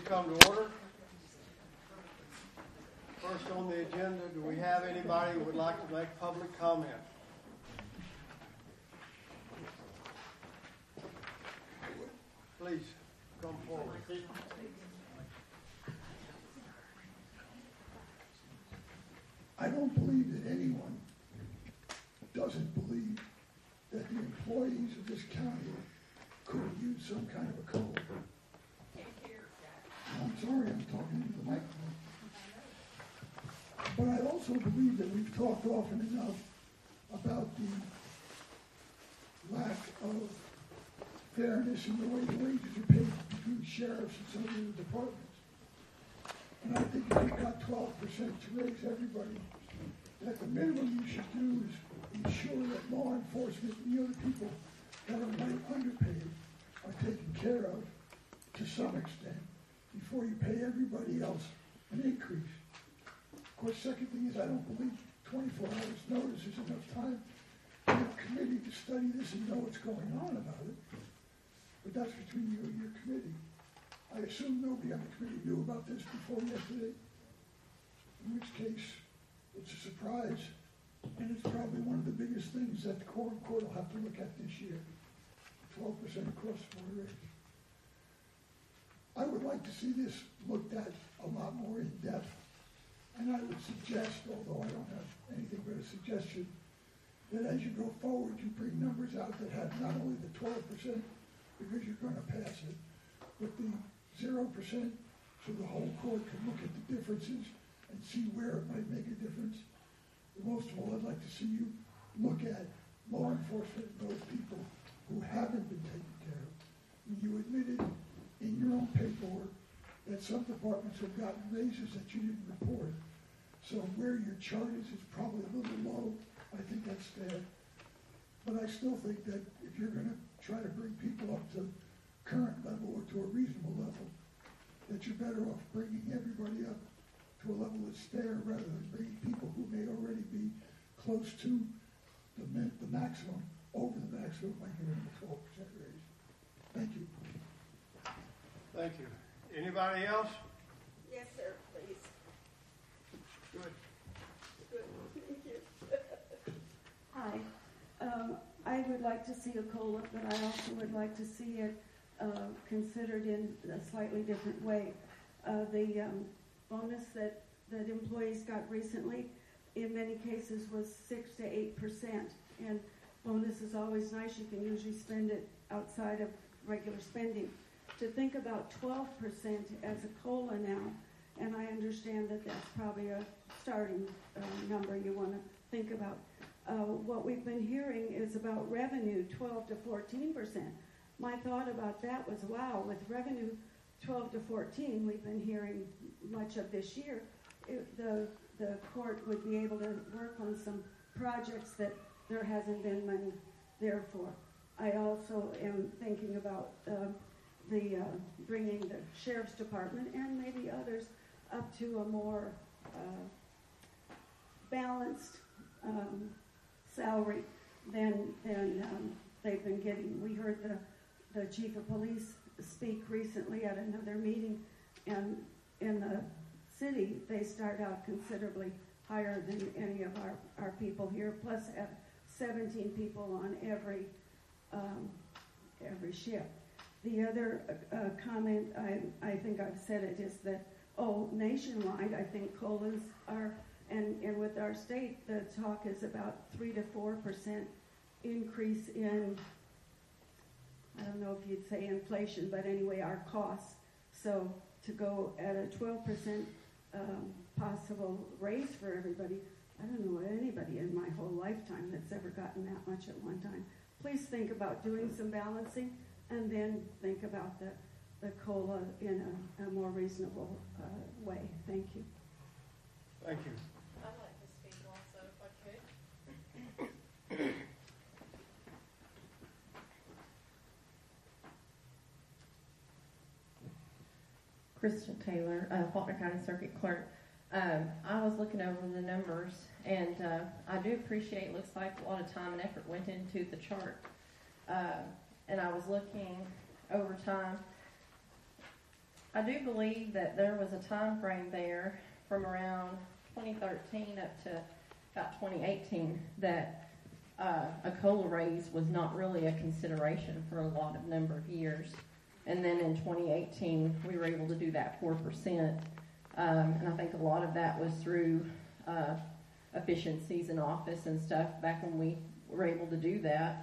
come to order. First on the agenda, do we have anybody who would like to make public comment? Please come forward. I don't believe that anyone doesn't believe that the employees of this county could use some kind of a code. I'm sorry, I'm talking into the microphone. But I also believe that we've talked often enough about the lack of fairness in the way the wages are paid between sheriffs and some of the departments. And I think if you've got 12% to raise everybody, that the minimum you should do is ensure that law enforcement and the other people that are underpaid are taken care of to some extent before you pay everybody else an increase. Of course, second thing is I don't believe 24 hours notice is enough time for a committee to study this and know what's going on about it. But that's between you and your committee. I assume nobody on the committee knew about this before yesterday, in which case it's a surprise, and it's probably one of the biggest things that the court will have to look at this year. 12% across the board raise. I would like to see this looked at a lot more in depth, and I would suggest, although I don't have anything but a suggestion, that as you go forward, you bring numbers out that have not only the 12%, because you're going to pass it, but the 0%, so the whole court can look at the differences and see where it might make a difference. But most of all, I'd like to see you look at law enforcement and those people who haven't been taken care of. You admitted in your own paperwork that some departments have gotten raises that you didn't report. So where your chart is probably a little low. I think that's fair. But I still think that if you're going to try to bring people up to current level or to a reasonable level, that you're better off bringing everybody up to a level that's fair rather than bringing people who may already be close to the maximum, over the maximum, by giving them a 12% raise. Thank you. Thank you. Anybody else? Yes, sir, please. Good. Good. Thank you. Hi. I would like to see a COLA, but I also would like to see it considered in a slightly different way. The bonus that employees got recently, in many cases, was 6 to 8%. And bonus is always nice. You can usually spend it outside of regular spending. To think about 12% as a COLA now, and I understand that that's probably a starting number you want to think about. What we've been hearing is about revenue, 12 to 14%. My thought about that was, wow, with revenue 12 to 14, we've been hearing much of this year, the court would be able to work on some projects that there hasn't been money there for. I also am thinking about bringing the sheriff's department and maybe others up to a more balanced salary than they've been getting. We heard the chief of police speak recently at another meeting, and in the city they start out considerably higher than any of our people here, plus have 17 people on every shift. The other comment, I think I've said it, is that, nationwide, I think COLAs are, and with our state, the talk is about 3 to 4% increase in, I don't know if you'd say inflation, but anyway, our costs. So to go at a 12% possible raise for everybody, I don't know anybody in my whole lifetime that's ever gotten that much at one time. Please think about doing some balancing, and then think about the COLA in a more reasonable way. Thank you. Thank you. I'd like to speak also, if I could. Crystal Taylor, Faulkner County Circuit Clerk. I was looking over the numbers, and I do appreciate, looks like a lot of time and effort went into the chart. And I was looking over time. I do believe that there was a time frame there from around 2013 up to about 2018 that a COLA raise was not really a consideration for a number of years. And then in 2018, we were able to do that 4%. And I think a lot of that was through efficiencies in office and stuff back when we were able to do that.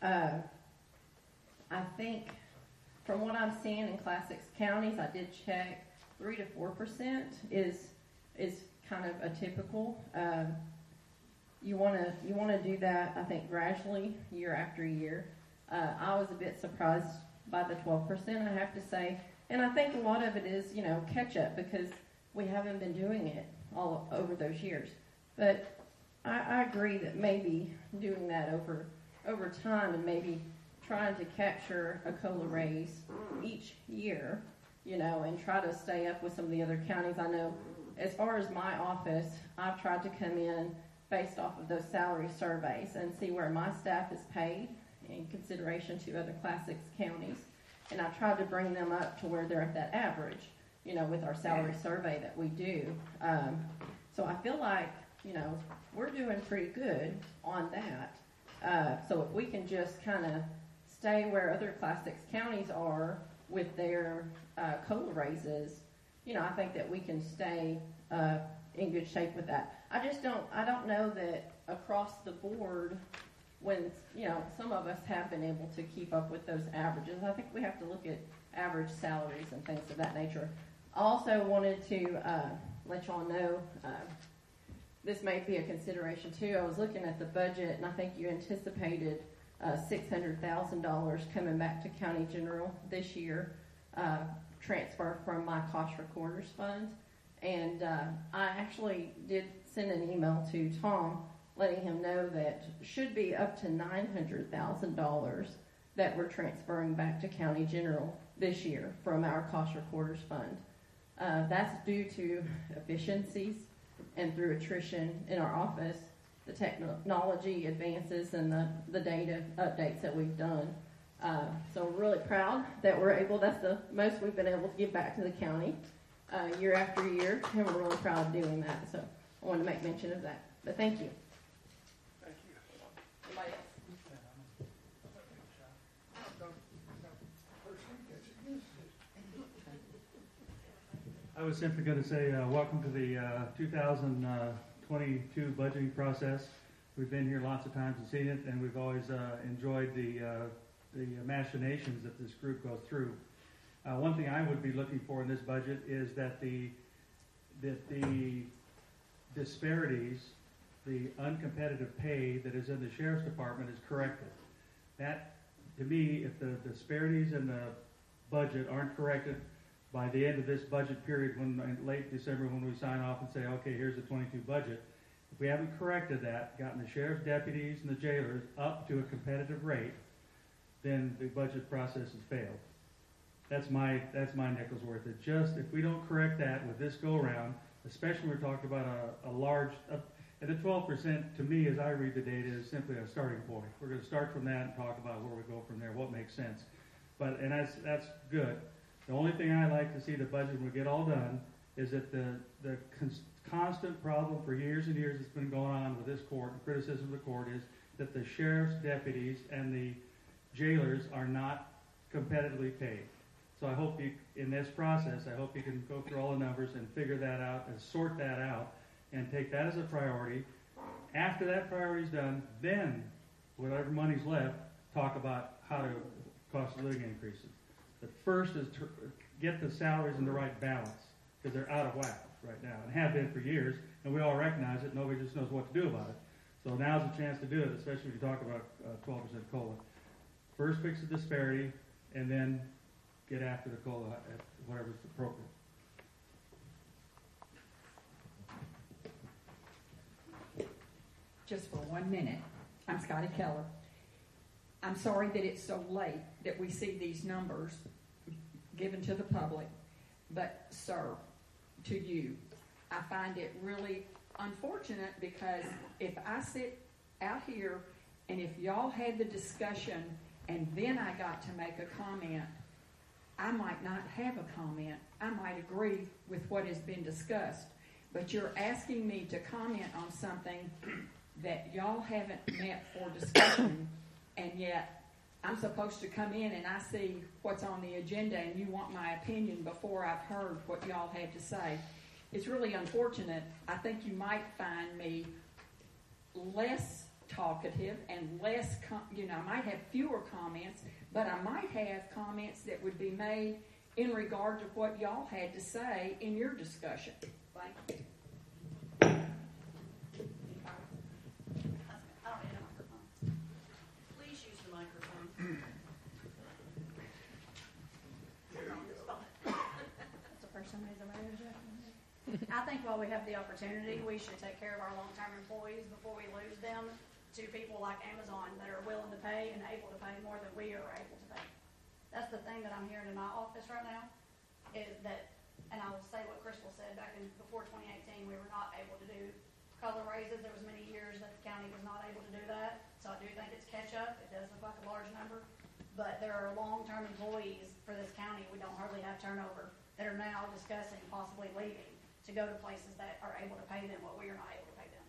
I think from what I'm seeing in Class 6 counties, I did check 3 to 4% is kind of a typical. You want to do that, I think, gradually year after year. I was a bit surprised by the 12%, I have to say, and I think a lot of it is, catch up because we haven't been doing it all over those years. But I agree that maybe doing that over time and maybe trying to capture a COLA raise each year, and try to stay up with some of the other counties. I know as far as my office, I've tried to come in based off of those salary surveys and see where my staff is paid in consideration to other Class 6 counties. And I tried to bring them up to where they're at that average, with our salary survey that we do. So I feel like, we're doing pretty good on that. So if we can just kind of stay where other Class 6 counties are with their COLA raises, I think that we can stay in good shape with that. I don't know that across the board when, some of us have been able to keep up with those averages. I think we have to look at average salaries and things of that nature. I also wanted to let y'all know, this may be a consideration too. I was looking at the budget and I think you anticipated $600,000 coming back to County General this year, transfer from my cost recorders fund. And I actually did send an email to Tom letting him know that should be up to $900,000 that we're transferring back to County General this year from our cost recorders fund. That's due to efficiencies and through attrition in our office, the technology advances and the data updates that we've done. So we're really proud that we're able, that's the most we've been able to give back to the county year after year, and we're really proud of doing that. So I wanted to make mention of that. But thank you. Thank you. Anybody else? I was simply going to say welcome to the 2022 budgeting process. We've been here lots of times and seen it, and we've always enjoyed the machinations that this group goes through. One thing I would be looking for in this budget is that the disparities, the uncompetitive pay that is in the Sheriff's Department is corrected. That, to me, if the disparities in the budget aren't corrected by the end of this budget period, in late December when we sign off and say, okay, here's the 22 budget, if we haven't corrected that, gotten the sheriff's deputies and the jailers up to a competitive rate, then the budget process has failed. That's my nickel's worth. It just, if we don't correct that with this go around, especially when we're talking about a large, and the 12% to me, as I read the data, is simply a starting point. We're going to start from that and talk about where we go from there, what makes sense. And that's good. The only thing I like to see the budget when we get all done is that the constant problem for years and years that's been going on with this court, and criticism of the court, is that the sheriff's deputies and the jailers are not competitively paid. So I hope you, in this process, I hope you can go through all the numbers and figure that out and sort that out and take that as a priority. After that priority is done, then whatever money's left, talk about how to cost of living increases. The first is to get the salaries in the right balance, because they're out of whack right now and have been for years, and we all recognize it. Nobody just knows what to do about it. So now's the chance to do it, especially if you talk about 12% COLA. First fix the disparity, and then get after the COLA at whatever's appropriate. Just for 1 minute. I'm Scotty Keller. I'm sorry that it's so late that we see these numbers given to the public, but sir, to you, I find it really unfortunate because if I sit out here and if y'all had the discussion and then I got to make a comment, I might not have a comment I might agree with what has been discussed, but you're asking me to comment on something that y'all haven't met for discussion, and yet I'm supposed to come in and I see what's on the agenda and you want my opinion before I've heard what y'all have to say. It's really unfortunate. I think you might find me less talkative and less, I might have fewer comments, but I might have comments that would be made in regard to what y'all had to say in your discussion. Thank you. I don't need a microphone. Please use the microphone. That's the first time he's ever interjected. I think while we have the opportunity, we should take care of our long-term employees before we lose them to people like Amazon that are willing to pay and able to pay more than we are able to pay. That's the thing that I'm hearing in my office right now, is that, and I will say what Crystal said, back in before 2018, we were not able to do COLA raises. There was many years that the county was not able to do that. So I do think it's catch up. It does look like a large number, but there are long-term employees for this county. We don't hardly have turnover that are now discussing possibly leaving to go to places that are able to pay them what we are not able to pay them.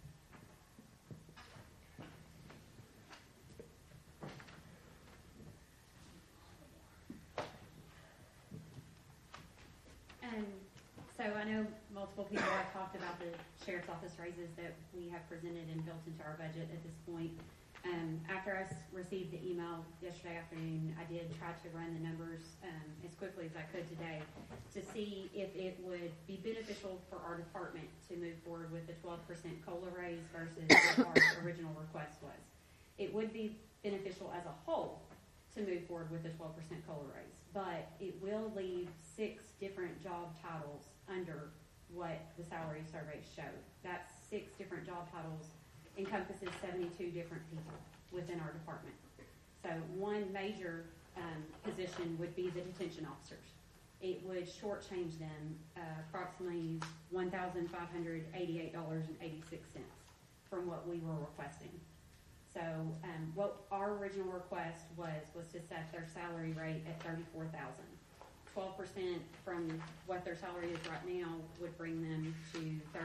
So I know multiple people have talked about the sheriff's office raises that we have presented and built into our budget at this point. After I received the email yesterday afternoon, I did try to run the numbers as quickly as I could today to see if it would be beneficial for our department to move forward with the 12% COLA raise versus what our original request was. It would be beneficial as a whole to move forward with the 12% COLA raise, but it will leave 6 different job titles under what the salary survey showed. That's 6 different job titles encompasses 72 different people within our department. So one major position would be the detention officers. It would shortchange them approximately $1,588.86 from what we were requesting. So what our original request was to set their salary rate at $34,000. 12% from what their salary is right now would bring them to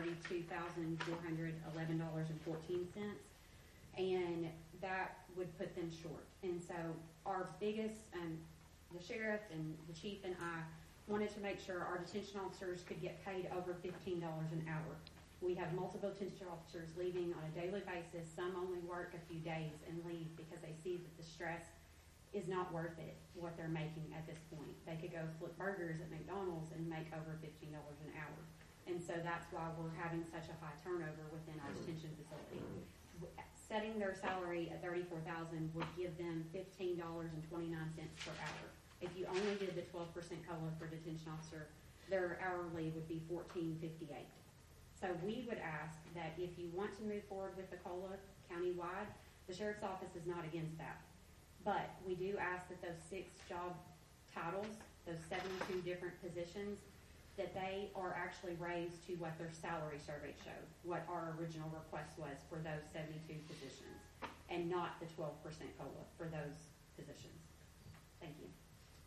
$32,411.14, and that would put them short. And so our biggest, the sheriff and the chief and I wanted to make sure our detention officers could get paid over $15 an hour. We have multiple detention officers leaving on a daily basis. Some only work a few days and leave because they see that the stress is not worth it, what they're making at this point. They could go flip burgers at McDonald's and make over $15 an hour. And so that's why we're having such a high turnover within our detention facility. Setting their salary at $34,000 would give them $15.29 per hour. If you only did the 12% COLA for detention officer, their hourly would be $14.58. So we would ask that if you want to move forward with the COLA countywide, the sheriff's office is not against that. But we do ask that those 6 job titles, those 72 different positions, that they are actually raised to what their salary survey showed, what our original request was for those 72 positions, and not the 12% COLA for those positions. Thank you.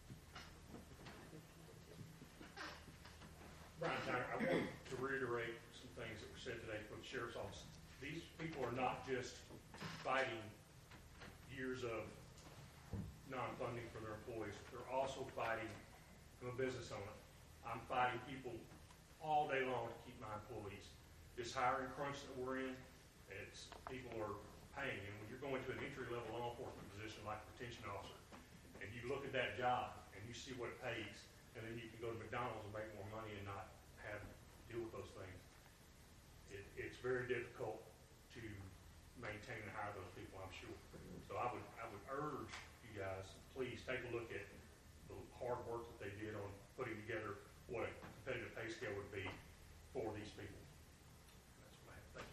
Brian Tyler, I want to reiterate some things that were said today from the sheriff's office. These people are not just fighting years of non-funding for their employees. They're also fighting, I'm a business owner. I'm fighting people all day long to keep my employees. This hiring crunch that we're in, it's people are paying. And when you're going to an entry-level law enforcement position like detention officer, and you look at that job and you see what it pays, and then you can go to McDonald's and make more money and not have to deal with those things. It's very difficult to maintain and hire those people, I'm sure. So I would urge you guys, please take a look at the hard work that they did on putting together what a competitive pay scale would be for these people. That's what I have. Thank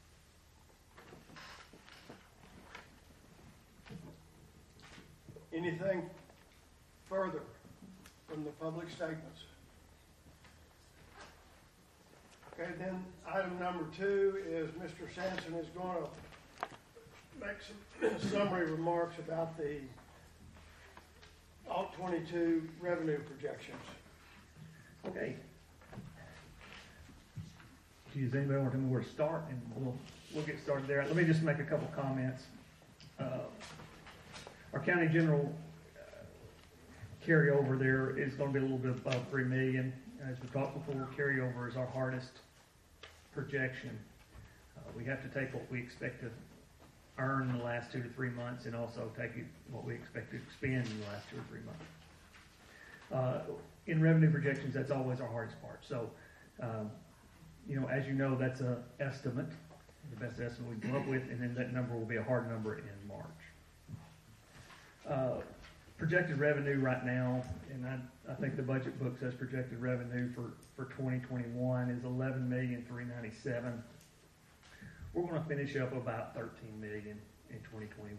you. Anything further from the public statements? Okay, then item number 2 is Mr. Sampson is going to make some summary remarks about the Alt 22 revenue projections. Okay. Does anybody want to tell me where to start? And we'll get started there. Let me just make a couple comments. Our county general carryover there is going to be a little bit above $3 million. As we talked before, carryover is our hardest projection. We have to take what we expect to earn in the last 2 to 3 months, and also take what we expect to spend in the last 2 or 3 months. In revenue projections, that's always our hardest part. So, as you know, that's an estimate, the best estimate we can come up with, and then that number will be a hard number in March. Projected revenue right now, and I think the budget book says projected revenue for 2021 is $11,397,000. We're going to finish up about $13 million in 2021,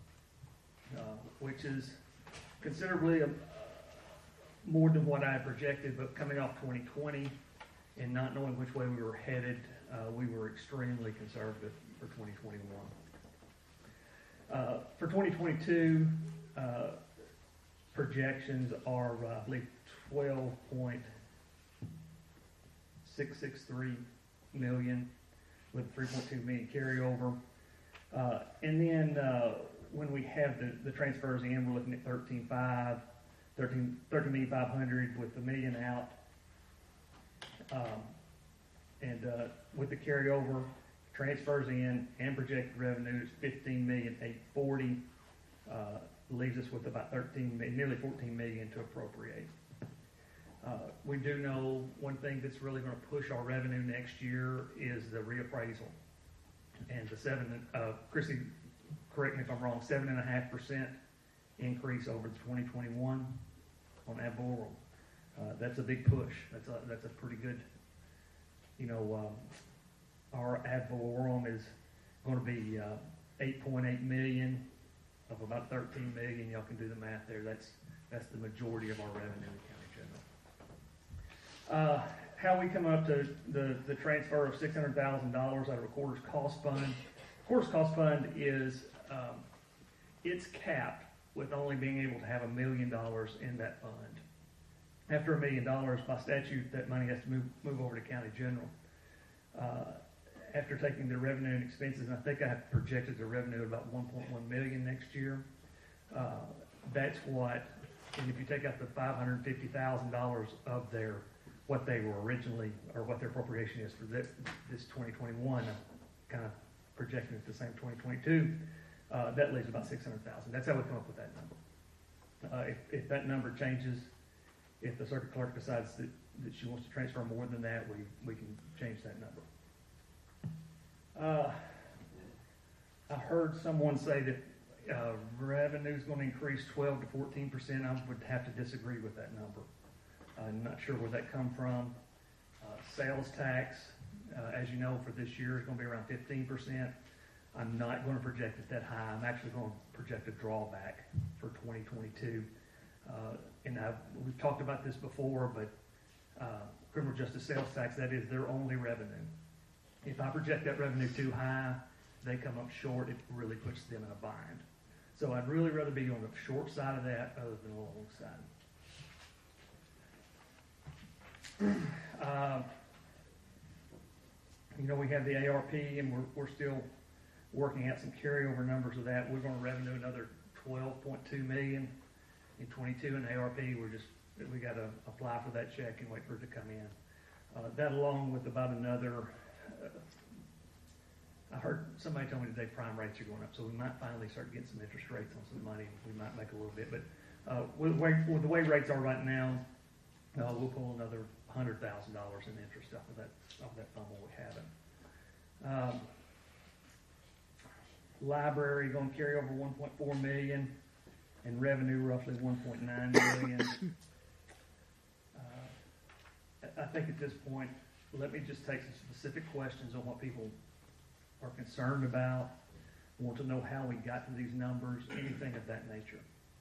which is considerably more than what I had projected. But coming off 2020 and not knowing which way we were headed, we were extremely conservative for 2021. For 2022, projections are, I believe, $12.663 million with 3.2 million carryover. And then when we have the transfers in, we're looking at 13,500,000 with the million out. And with the carryover, transfers in, and projected revenue is 15,840,000. Leaves us with about nearly 14 million to appropriate. We do know one thing that's really going to push our revenue next year is the reappraisal. And the Chrissy, correct me if I'm wrong, 7.5% increase over 2021 on ad valorem. That's a big push. That's a pretty good, our ad valorem is going to be 8.8 million of about 13 million. Y'all can do the math there. That's the majority of our revenue in county general. How we come up to the transfer of $600,000 out of Recorder's Cost Fund. Recorder's Cost Fund is it's capped with only being able to have $1 million in that fund. After $1 million, by statute, that money has to move over to county general. After taking the revenue and expenses, and I think I have projected the revenue at about 1.1 million next year. That's what, and if you take out the $550,000 of what they were originally, or what their appropriation is for this 2021, I'm kind of projecting it the same 2022. That leaves about 600,000. That's how we come up with that number. If that number changes, if the circuit clerk decides that she wants to transfer more than that, we can change that number. I heard someone say that revenue is going to increase 12 to 14%. I would have to disagree with that number. I'm not sure where that come from. Sales tax, as you know, for this year is going to be around 15%. I'm not going to project it that high. I'm actually going to project a drawback for 2022. And we've talked about this before, but criminal justice sales tax, that is their only revenue. If I project that revenue too high, they come up short, it really puts them in a bind. So I'd really rather be on the short side of that other than the long side. We have the ARP, and we're still working out some carryover numbers of that. We're going to revenue another 12.2 million in 22 in ARP. We got to apply for that check and wait for it to come in. That along with about another, I heard somebody tell me today prime rates are going up, so we might finally start getting some interest rates on some money. We might make a little bit, but with the way rates are right now, we'll pull another $100,000 in interest off of that fund we haven't. Library going to carry over 1.4 million, and revenue roughly 1.9 million. I think at this point, let me just take some specific questions on what people are concerned about, want to know how we got to these numbers, anything of that nature.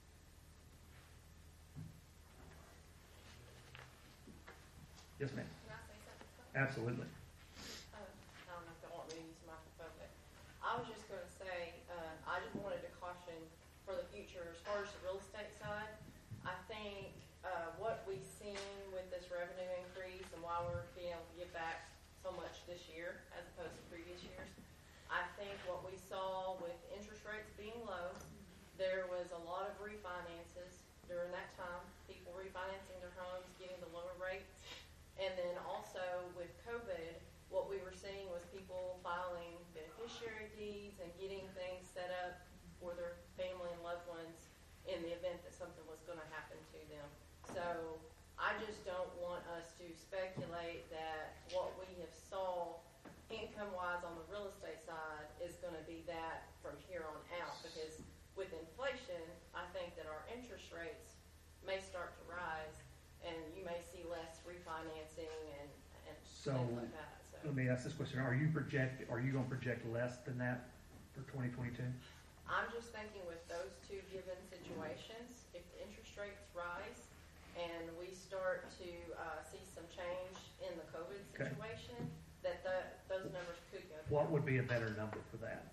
Yes, ma'am. Can I say something? Absolutely. I don't know if they want me to use the microphone, but I was just going to say, I just wanted to caution for the future as far as the real estate side. I think what we've seen with this revenue increase and why we're being able to give back so much this year as opposed to previous years. I think what we saw with interest rates being low, there was a lot of refinances during that time, people refinancing their homes, getting the lower rates. And then also with COVID, what we were seeing was people filing beneficiary deeds and getting things set up for their family and loved ones in the event that something was going to happen to them. So I just don't want us to speculate that what we have saw income-wise on the real estate side is going to be that from here on out, because with inflation, I think that our interest rates may start to rise, and you may see less refinancing and So, things like that. So let me ask this question. Are you going to project less than that for 2022? I'm just thinking with those two given situations, if the interest rates rise and we start to see some change in the COVID Okay. situation, that those numbers could go down. What would be a better number for that?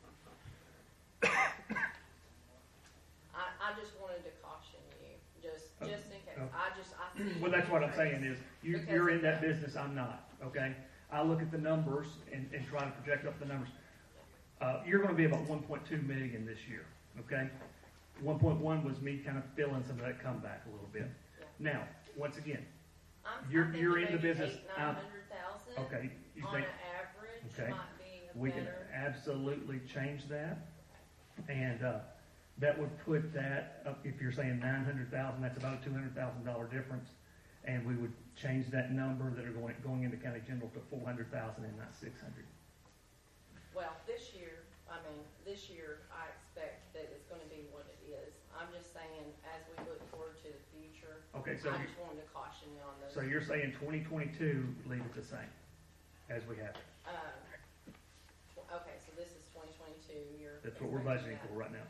I just wanted to caution you, just in case. Okay. I see. Well, that's what I'm saying is, Because you're in of that that. business, I'm not, okay? I look at the numbers and try to project up the numbers. You're gonna be about 1.2 million this year, okay? 1.1 was me kind of filling some of that comeback a little bit. Yeah. Now, once again, I'm you're thinking in the maybe business. 800,000-900,000 Okay, you on think, an average okay. might be a we can better. absolutely change that. And, that would put that up, if you're saying 900,000, that's about a $200,000 difference. And we would change that number that are going into county general to 400,000 and not 600. Well, this year, I expect that it's going to be what it is. I'm just saying, as we look forward to the future, Okay, so, I just wanted to caution you on those. so you're saying 2022, leave it the same as we have it. Okay, so this is 2022. That's what we're budgeting for right now.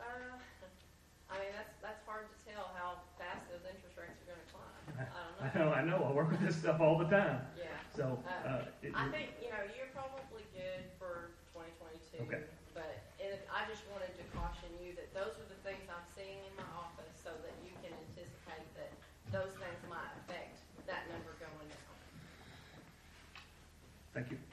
I mean, that's hard to tell how fast those interest rates are going to climb. I know. I work with this stuff all the time. Yeah. So, I think, you're probably good for 2022. Okay. But I just wanted to caution you that those are the things I'm seeing in my office so that you can anticipate that those things might affect that number going down. thank you.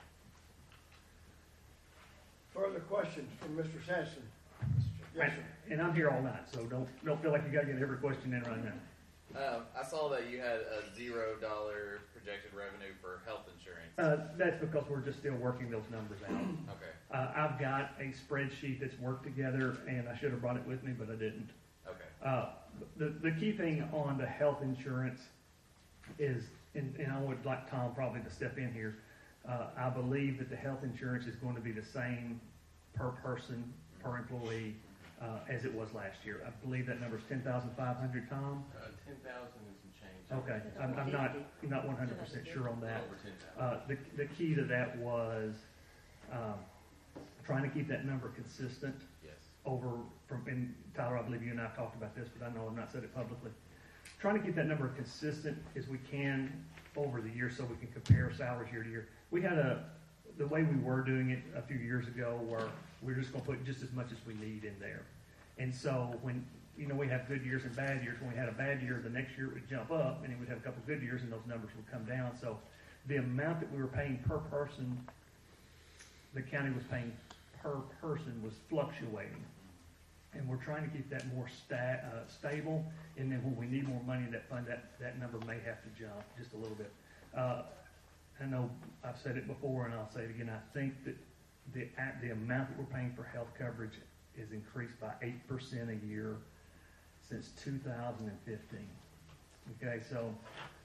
Further questions from Mr. Sampson? Yes, sir. And I'm here all night, so don't feel like you got to get every question in right now. I saw that you had a $0 projected revenue for health insurance. That's because we're just still working those numbers out. Okay. I've got a spreadsheet that's worked together, and I should have brought it with me, but I didn't. Okay. The key thing on the health insurance is, and I would like Tom probably to step in here, I believe that the health insurance is going to be the same per person, per employee, as it was last year. I believe that number is 10,500, Tom? 10,000 and some change. Okay, I'm not 100% sure on that. Over 10,000. The key to that was trying to keep that number consistent Yes. and Tyler, I believe you and I have talked about this, but I know I've not said it publicly. Trying to keep that number consistent as we can over the year so we can compare salaries year to year. We had the way we were doing it a few years ago where we're just going to put just as much as we need in there. And so when, we have good years and bad years. When we had a bad year, the next year it would jump up, and then we'd have a couple of good years, and those numbers would come down. So the amount that we were paying per person, the county was paying per person, was fluctuating. And we're trying to keep that more stable, and then when we need more money in that fund, that number may have to jump just a little bit. I know I've said it before, and I'll say it again. I think that the amount that we're paying for health coverage is increased by 8% a year since 2015. Okay, so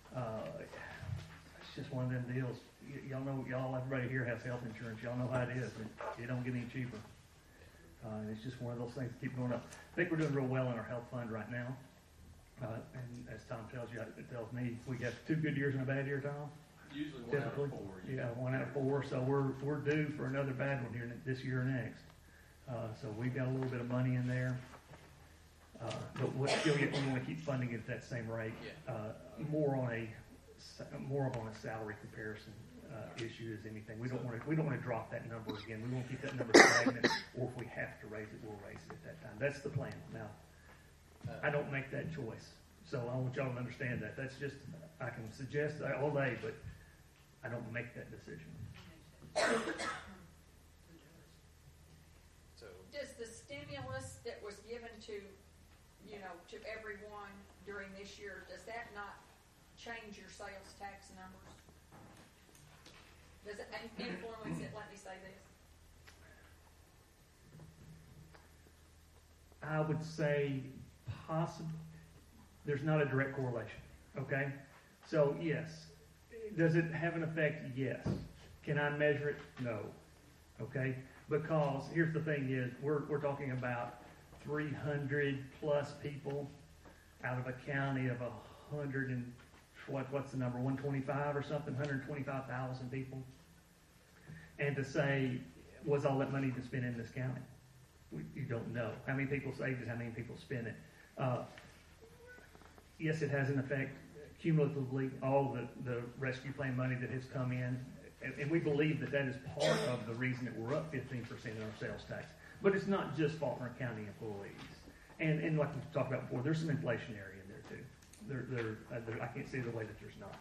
it's just one of them deals. Y'all know, everybody here has health insurance. Y'all know how it is. It don't get any cheaper. And it's just one of those things that keep going up. I think we're doing real well in our health fund right now. And as Tom tells you, it tells me, we have 2 good years and a bad year, Tom? Usually one Typically. out of 4. Yeah, 1 out of 4. So we're due for another bad one here this year or next. So we've got a little bit of money in there. But we want to keep funding it at that same rate. Yeah. More on a salary comparison issue as anything. We don't want to drop that number again. We want to keep that number stagnant, or if we have to raise it, we'll raise it at that time. That's the plan. Now, I don't make that choice. So I want y'all to understand that. That's just, I can suggest that all day, but I don't make that decision. So, Does the stimulus that was given to, to everyone during this year, does that not change your sales tax numbers? Does it influence it? Let me say this. I would say possibly, there's not a direct correlation, okay? So yes, does it have an effect? Yes. Can I measure it? No, okay? Because here's the thing is, we're talking about 300 plus people out of a county of 100 and, what's the number, 125 or something, 125,000 people. And to say, was all that money to spend in this county? You don't know. How many people saved it, how many people spend it? Yes, it has an effect cumulatively, all the rescue plan money that has come in, and we believe that is part of the reason that we're up 15% in our sales tax. But it's not just Faulkner County employees. And like we talked about before, there's some inflationary in there too. I can't see the way that there's not.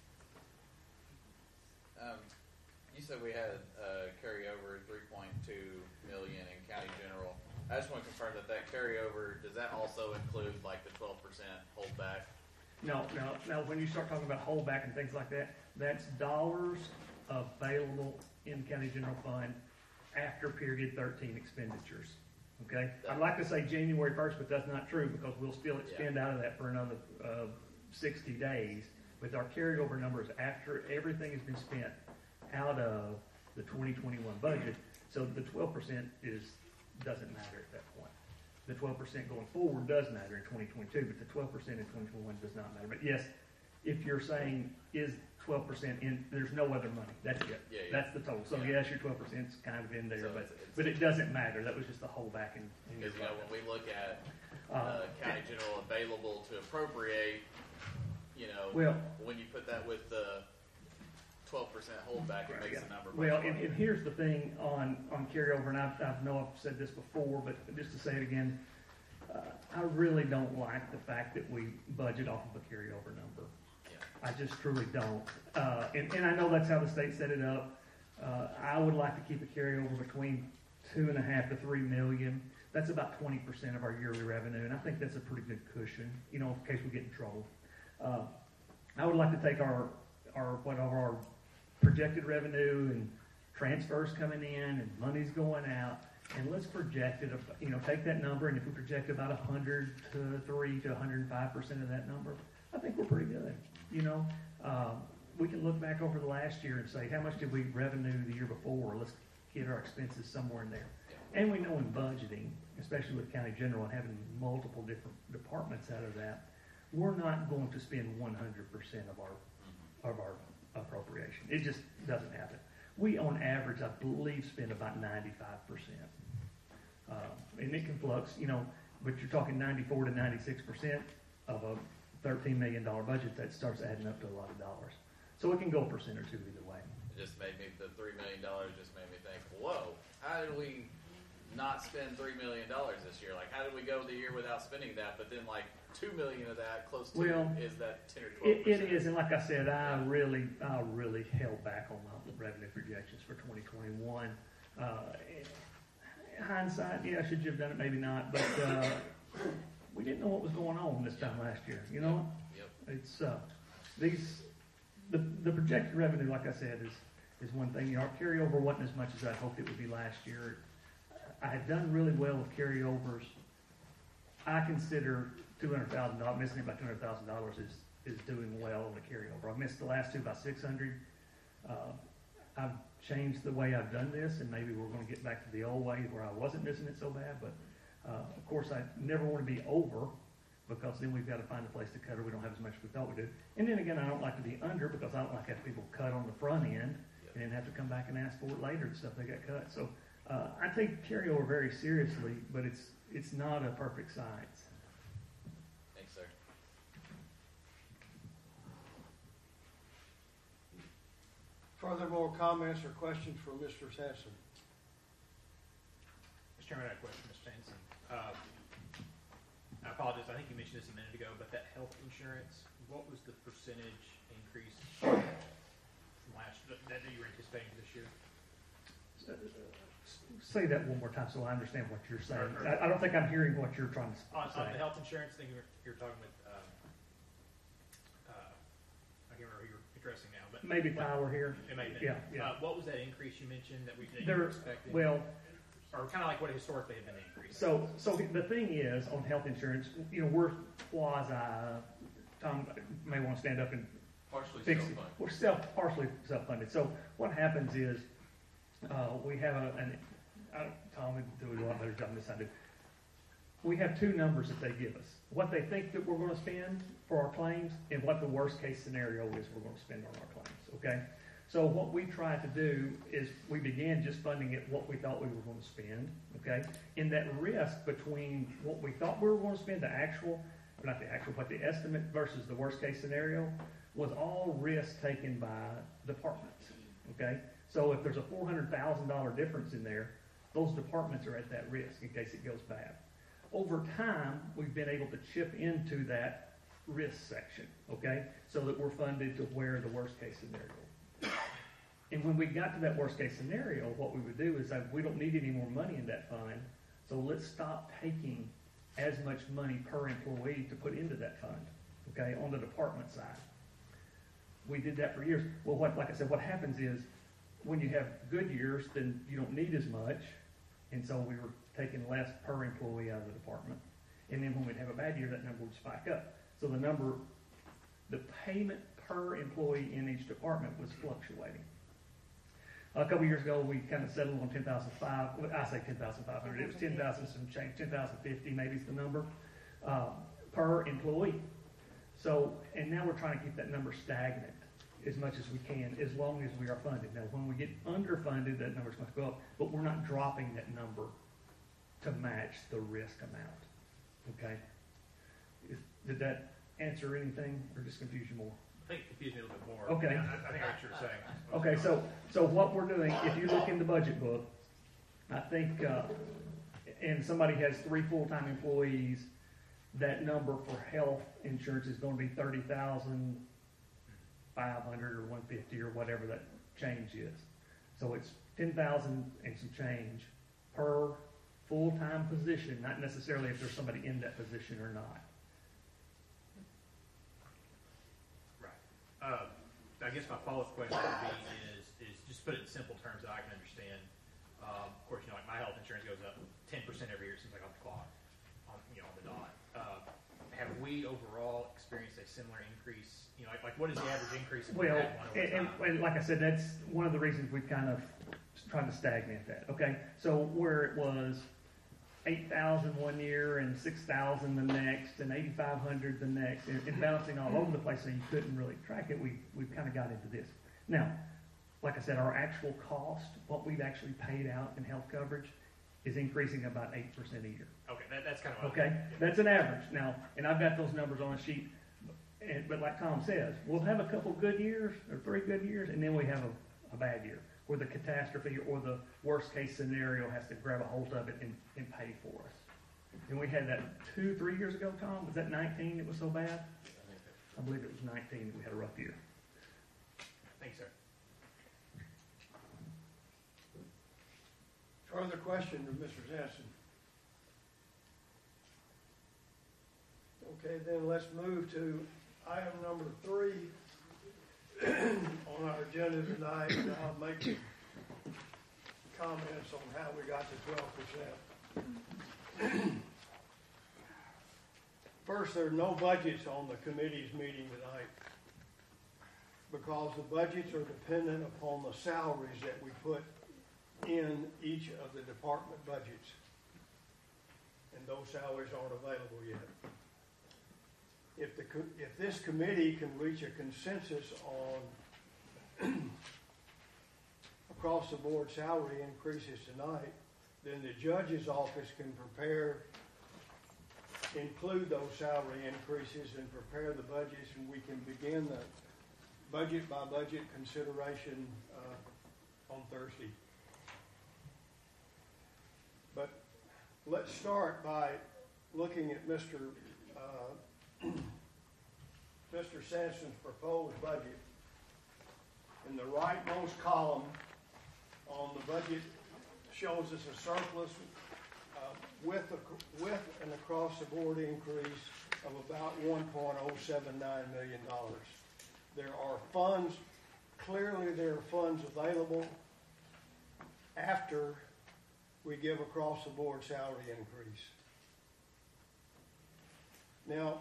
you said we had carryover 3.2 million in county general. I just want to confirm that carryover, does that also include like the 12% holdback? No. When you start talking about holdback and things like that, that's dollars available in county general fund after period 13 expenditures. Okay? I'd like to say January 1st, but that's not true because we'll still expend out of that for another 60 days. But our carryover numbers after everything has been spent out of the 2021 budget. So the 12% doesn't matter at that point. The 12% going forward does matter in 2022, but the 12% in 2021 does not matter. But yes, if you're saying is 12% in, there's no other money. That's it. Yeah. That's the total. So yes, your 12% is kind of in there, so but it doesn't matter. That was just the holdback in your budget. Because when we look at county general available to appropriate, when you put that with the 12% holdback, it makes the number much well, and here's the thing on carryover, and I know I've said this before, but just to say it again, I really don't like the fact that we budget off of a carryover number. I just truly don't. And I know that's how the state set it up. I would like to keep a carryover between 2.5 to 3 million. That's about 20% of our yearly revenue, and I think that's a pretty good cushion, in case we get in trouble. I would like to take our projected revenue and transfers coming in and money's going out, and let's project it. Take that number, and if we project about 103 to 105% of that number, I think we're pretty good. We can look back over the last year and say, how much did we revenue the year before? Let's get our expenses somewhere in there. And we know in budgeting, especially with county general and having multiple different departments out of that, we're not going to spend 100% of our appropriation. It just doesn't happen. We, on average, I believe, spend about 95%. And it can flux, but you're talking 94 to 96% of a $13 million budget. That starts adding up to a lot of dollars. So it can go a percent or two either way. It just made me, the $3 million just made me think, whoa, how did we not spend $3 million this year? Like, how did we go the year without spending that? But then, like, $2 million of that, close to, is that 10 or 12%? It is, and like I said, I really held back on my revenue projections for 2021. Hindsight, I should have done it, maybe not, but we didn't know what was going on this time last year. Yep. It's the projected revenue, like I said, is one thing. Our carryover wasn't as much as I hoped it would be last year. I had done really well with carryovers. I consider $200,000, missing it by $200,000 is doing well on the carryover. I missed the last two by $600. I've changed the way I've done this, and maybe we're going to get back to the old way where I wasn't missing it so bad. But of course, I never want to be over, because then we've got to find a place to cut, or we don't have as much as we thought we did. And then again, I don't like to be under, because I don't like to have people cut on the front end and then have to come back and ask for it later and stuff they got cut. So I take carryover very seriously, but it's not a perfect science. Thanks, sir. Furthermore comments or questions for Mr. Sampson? Mr. Chairman, I have a question, Ms. Jansen. I apologize, I think you mentioned this a minute ago, but that health insurance, what was the percentage increase from last, that you were anticipating this year? Say that one more time so I understand what you're saying. I don't think I'm hearing what you're trying to On say. the health insurance thing, you were talking with, I can't remember who you're addressing now, but. Maybe Tyler here. It may have been. Yeah. What was that increase you mentioned that you were expecting? Well, or kind of like what historically had been increased? So the thing is, on health insurance, we're quasi, Tom may want to stand up and Partially fix it. self-funded. We're partially self-funded. So what happens is, we have Tom would do a lot better job than this I do. We have two numbers that they give us. What they think that we're going to spend for our claims and what the worst case scenario is we're going to spend on our claims, okay? So what we try to do is we began just funding it what we thought we were going to spend, okay? And that risk between what we thought we were going to spend, but the estimate versus the worst case scenario was all risk taken by departments, okay? So if there's a $400,000 difference in there, those departments are at that risk in case it goes bad. Over time, we've been able to chip into that risk section, okay? So that we're funded to where the worst case scenario. And when we got to that worst case scenario, what we would do is say, we don't need any more money in that fund, so let's stop taking as much money per employee to put into that fund, okay, on the department side. We did that for years. Well, like I said, what happens is when you have good years, then you don't need as much, and so we were taking less per employee out of the department. And then when we'd have a bad year, that number would spike up. So the payment per employee in each department was fluctuating. A couple years ago, we kind of settled on 10,500. I say 10,500. It was 10,000 some change, 10,050 maybe is the number per employee. So, and now we're trying to keep that number stagnant as much as we can, as long as we are funded. Now, when we get underfunded, that number's going to go up, but we're not dropping that number to match the risk amount. Okay? Did that answer anything, or just confuse you more? I think it confused me a little bit more. Okay. I think I know what you're saying. Okay, so what we're doing, if you look in the budget book, I think, and somebody has 3 full-time employees, that number for health insurance is going to be $30,500 or $150 or whatever that change is. So it's $10,000 and some change per full-time position, not necessarily if there's somebody in that position or not. I guess my follow-up question would be is just put it in simple terms that I can understand. Of course, like my health insurance goes up 10% every year. It seems like on the clock, on the dot. Have we overall experienced a similar increase? Like what is the average increase? Well, and like I said, that's one of the reasons we've kind of tried to stagnate that. Okay, so where it was 8,000 one year and 6,000 the next and 8,500 the next and bouncing all over the place so you couldn't really track it, we've kind of got into this. Now, like I said, our actual cost, what we've actually paid out in health coverage, is increasing about 8% a year. Okay, that's kind of okay. That's an average. Now, and I've got those numbers on a sheet, but like Tom says, we'll have a couple good years or 3 good years, and then we have a bad year, where the catastrophe or the worst case scenario has to grab a hold of it and pay for us. And we had that 2-3 years ago, Tom. Was that 19 it was so bad? I believe it was 19 we had a rough year. Thanks, sir. Further question to Mr. Jensen? Okay, then let's move to item number 3 on our agenda tonight, and I'll make comments on how we got to 12%. First, there are no budgets on the committee's meeting tonight because the budgets are dependent upon the salaries that we put in each of the department budgets, and those salaries aren't available yet. If this committee can reach a consensus on across-the-board salary increases tonight, then the judge's office can include those salary increases and prepare the budgets, and we can begin the budget-by-budget consideration on Thursday. But let's start by looking at Mr. Sampson's proposed budget, in the rightmost column on the budget shows us a surplus with an across-the-board increase of about $1.079 million. There are funds, clearly there are funds available after we give across-the-board salary increase. Now,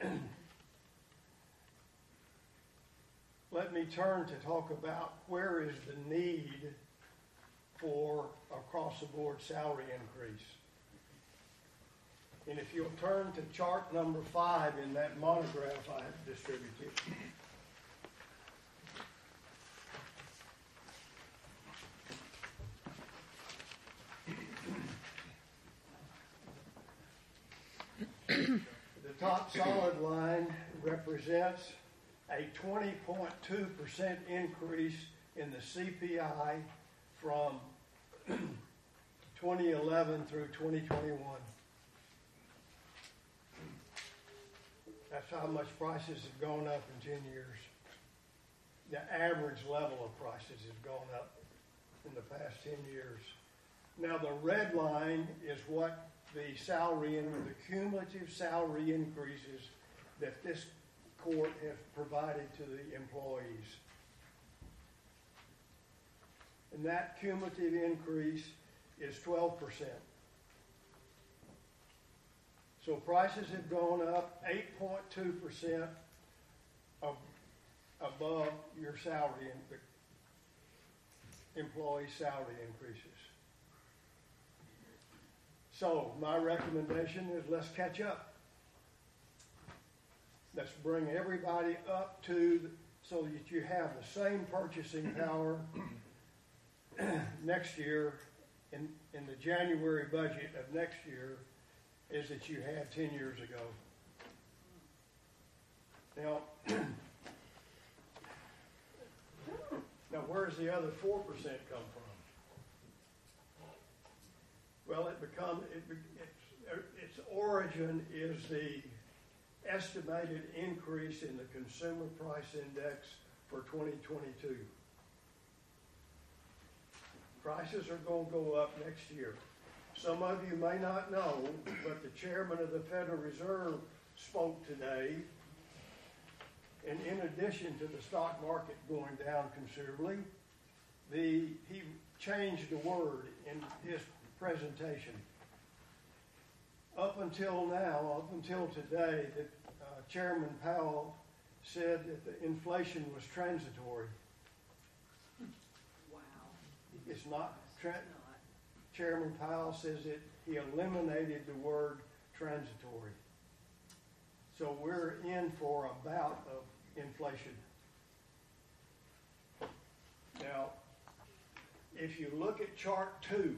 let me turn to talk about where is the need for across-the-board salary increase. And if you'll turn to chart number 5 in that monograph I have distributed. The top solid line represents a 20.2% increase in the CPI from 2011 through 2021. That's how much prices have gone up in 10 years. The average level of prices has gone up in the past 10 years. Now the red line is what the salary and the cumulative salary increases that this court has provided to the employees. And that cumulative increase is 12%. So prices have gone up 8.2% above your salary, employee salary increases. So my recommendation is let's catch up. Let's bring everybody up to so that you have the same purchasing power next year in the January budget of next year as that you had 10 years ago. Now where does the other 4% come from? Well, its origin is the estimated increase in the Consumer Price Index for 2022. Prices are going to go up next year. Some of you may not know, but the chairman of the Federal Reserve spoke today, and in addition to the stock market going down considerably, he changed the word in his presentation. Up until today, Chairman Powell said that the inflation was transitory. Wow. It's not. Chairman Powell says that he eliminated the word transitory. So we're in for a bout of inflation. Now, if you look at chart 2,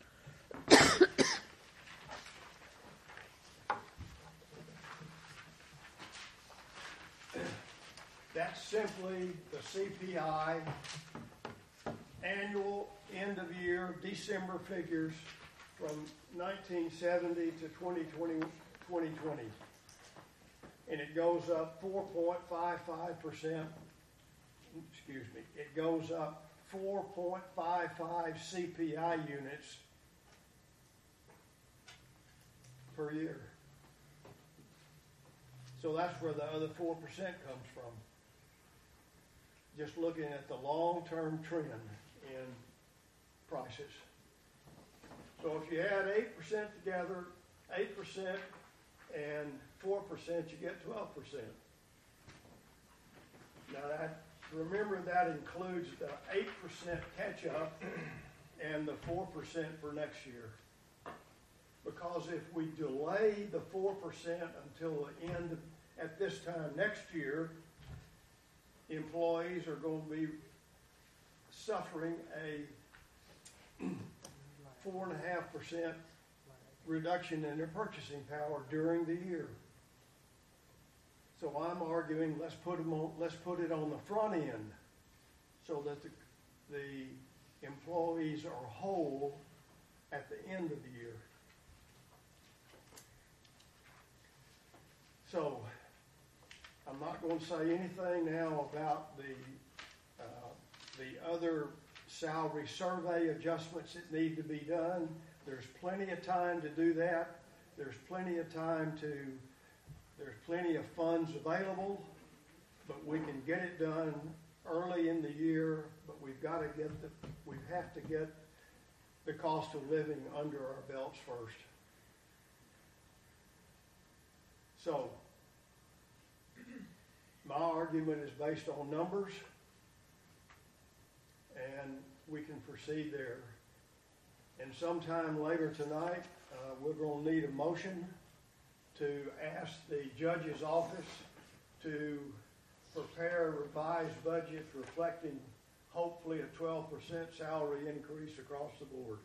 that's simply the CPI annual end of year December figures from 1970 to 2020. And it goes up 4.55%. Excuse me. It goes up 4.55 CPI units per year. So that's where the other 4% comes from. Just looking at the long-term trend in prices. So if you add 8% together, 8% and 4%, you get 12%. Now remember that includes the 8% catch-up and the 4% for next year. Because if we delay the 4% until the end at this time next year, employees are going to be suffering a 4.5% reduction in their purchasing power during the year. So I'm arguing let's put it on the front end so that the employees are whole at the end of the year. So, I'm not going to say anything now about the other salary survey adjustments that need to be done. There's plenty of time to do that. There's plenty of funds available, but we can get it done early in the year, but we have to get the cost of living under our belts first. So, my argument is based on numbers, and we can proceed there. And sometime later tonight, we're going to need a motion to ask the judge's office to prepare a revised budget reflecting hopefully a 12% salary increase across the board.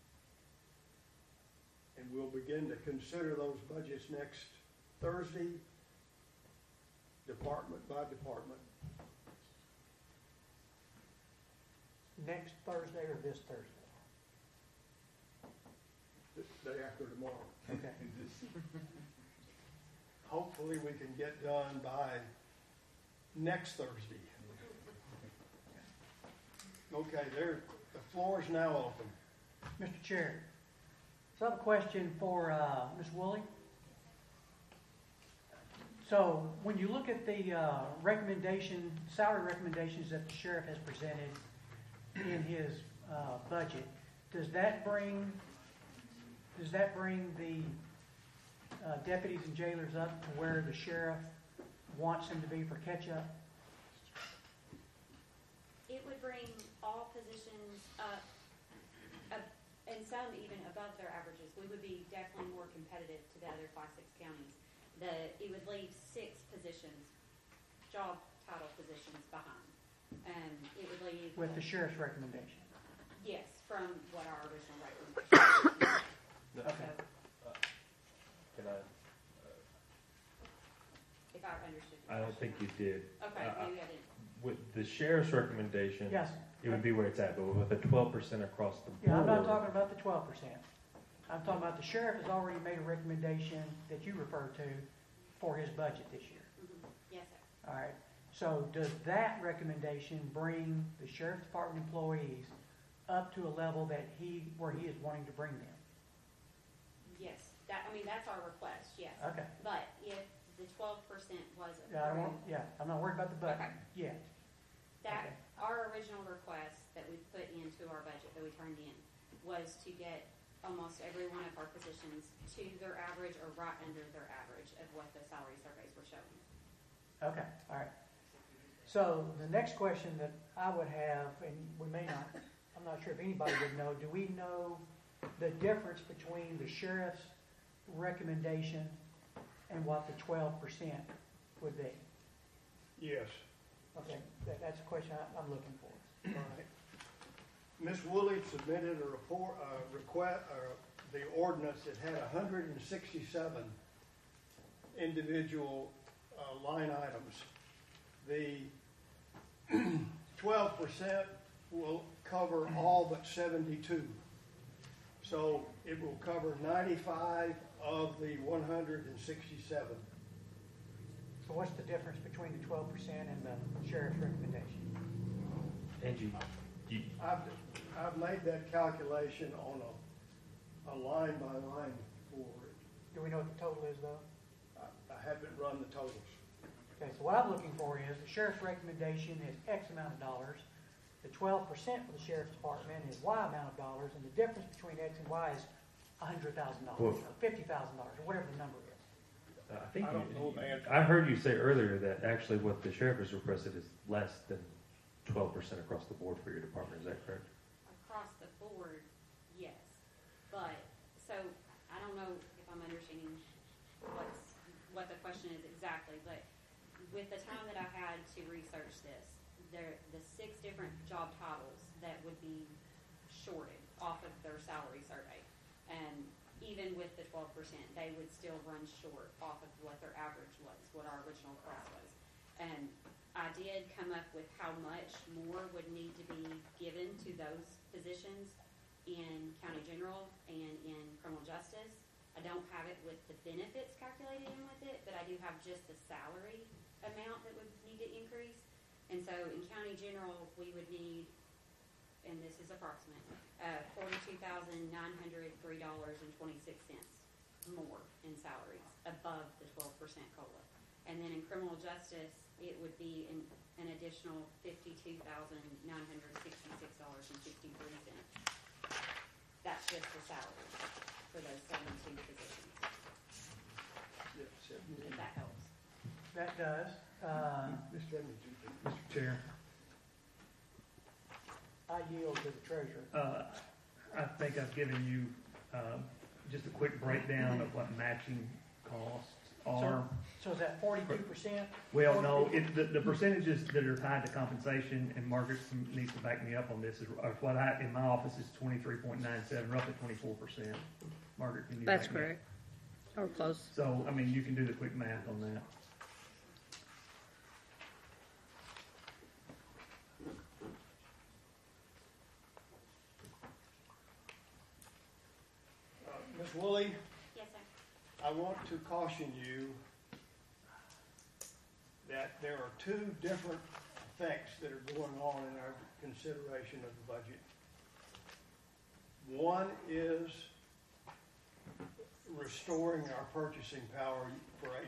And we'll begin to consider those budgets next Thursday, department by department. Next Thursday or this Thursday? The day after tomorrow. Okay. Hopefully we can get done by next Thursday. Okay, the floor is now open. Mr. Chair, so I have a question for Ms. Woolley. So when you look at the salary recommendations that the sheriff has presented in his budget, does that bring the deputies and jailers up to where the sheriff wants them to be for catch-up? It would bring all positions up, and some even above their averages. We would be definitely more competitive to the other 5-6 counties. It would leave 6 positions, job title positions behind. It would leave With the sheriff's recommendation? Yes, from what our original recommendation. Okay. Can I? If I understood. I don't think you did. Okay, maybe I didn't. With the sheriff's recommendation, Yes. it would be where it's at, but with a 12% across the board. Yeah, I'm not talking about the 12%. I'm talking about the sheriff has already made a recommendation that you referred to for his budget this year. Mm-hmm. Yes, sir. All right. So does that recommendation bring the sheriff's department employees up to a level where he is wanting to bring them? Yes, that's our request. Yes. Okay. But if the 12% was I'm not worried about the budget yet. That our original request that we put into our budget that we turned in was to get almost every one of our positions to their average or right under their average of what the salary surveys were showing. Okay. All right. So the next question that I would have, and I'm not sure if anybody would know, do we know the difference between the sheriff's recommendation and what the 12% would be? Yes. Okay, that's a question I'm looking for. All right. Ms. Woolley submitted a request, the ordinance that had 167 individual line items. The 12% will cover all but 72. So it will cover 95 of the 167. So what's the difference between the 12% and the sheriff's recommendation? Angie, I've made that calculation on a line by line for it. Do we know what the total is, though? I haven't run the totals. Okay, so what I'm looking for is the sheriff's recommendation is X amount of dollars. The 12% for the sheriff's department is Y amount of dollars, and the difference between X and Y is $100,000 or $50,000 or whatever the number is. I heard you say earlier that actually what the sheriff has requested is less than 12% across the board for your department. Is that correct? Across the board, yes. But, so, I don't know if I'm understanding what the question is exactly, but with the time that I had to research this, the 6 different job titles that would be shorted off of their salary survey, and even with the 12%, they would still run short off of what their average was, what our original request was. And I did come up with how much more would need to be given to those positions in county general and in criminal justice. I I don't have it with the benefits calculated in with it, but I do have just the salary amount that would need to increase. And so in county general, we would need, and this is approximate, $42,903.26 more in salaries above the 12% COLA. And then in criminal justice, it would be an additional $52,966.63. That's just the salary for those 72 positions. If that helps. That does. Mr. Chair, I yield to the treasurer. I think I've given you just a quick breakdown of what matching costs are. So is that 42%? Well, no, the percentages that are tied to compensation, and Margaret needs to back me up on this, are what in my office is 23.97, roughly 24%. Margaret, can you That's back me up? correct. Or close. So, I mean, you can do the quick math on that. Ms. Woolley, Yes, sir. I want to caution you that there are two different effects that are going on in our consideration of the budget. One is restoring our purchasing power for 8%.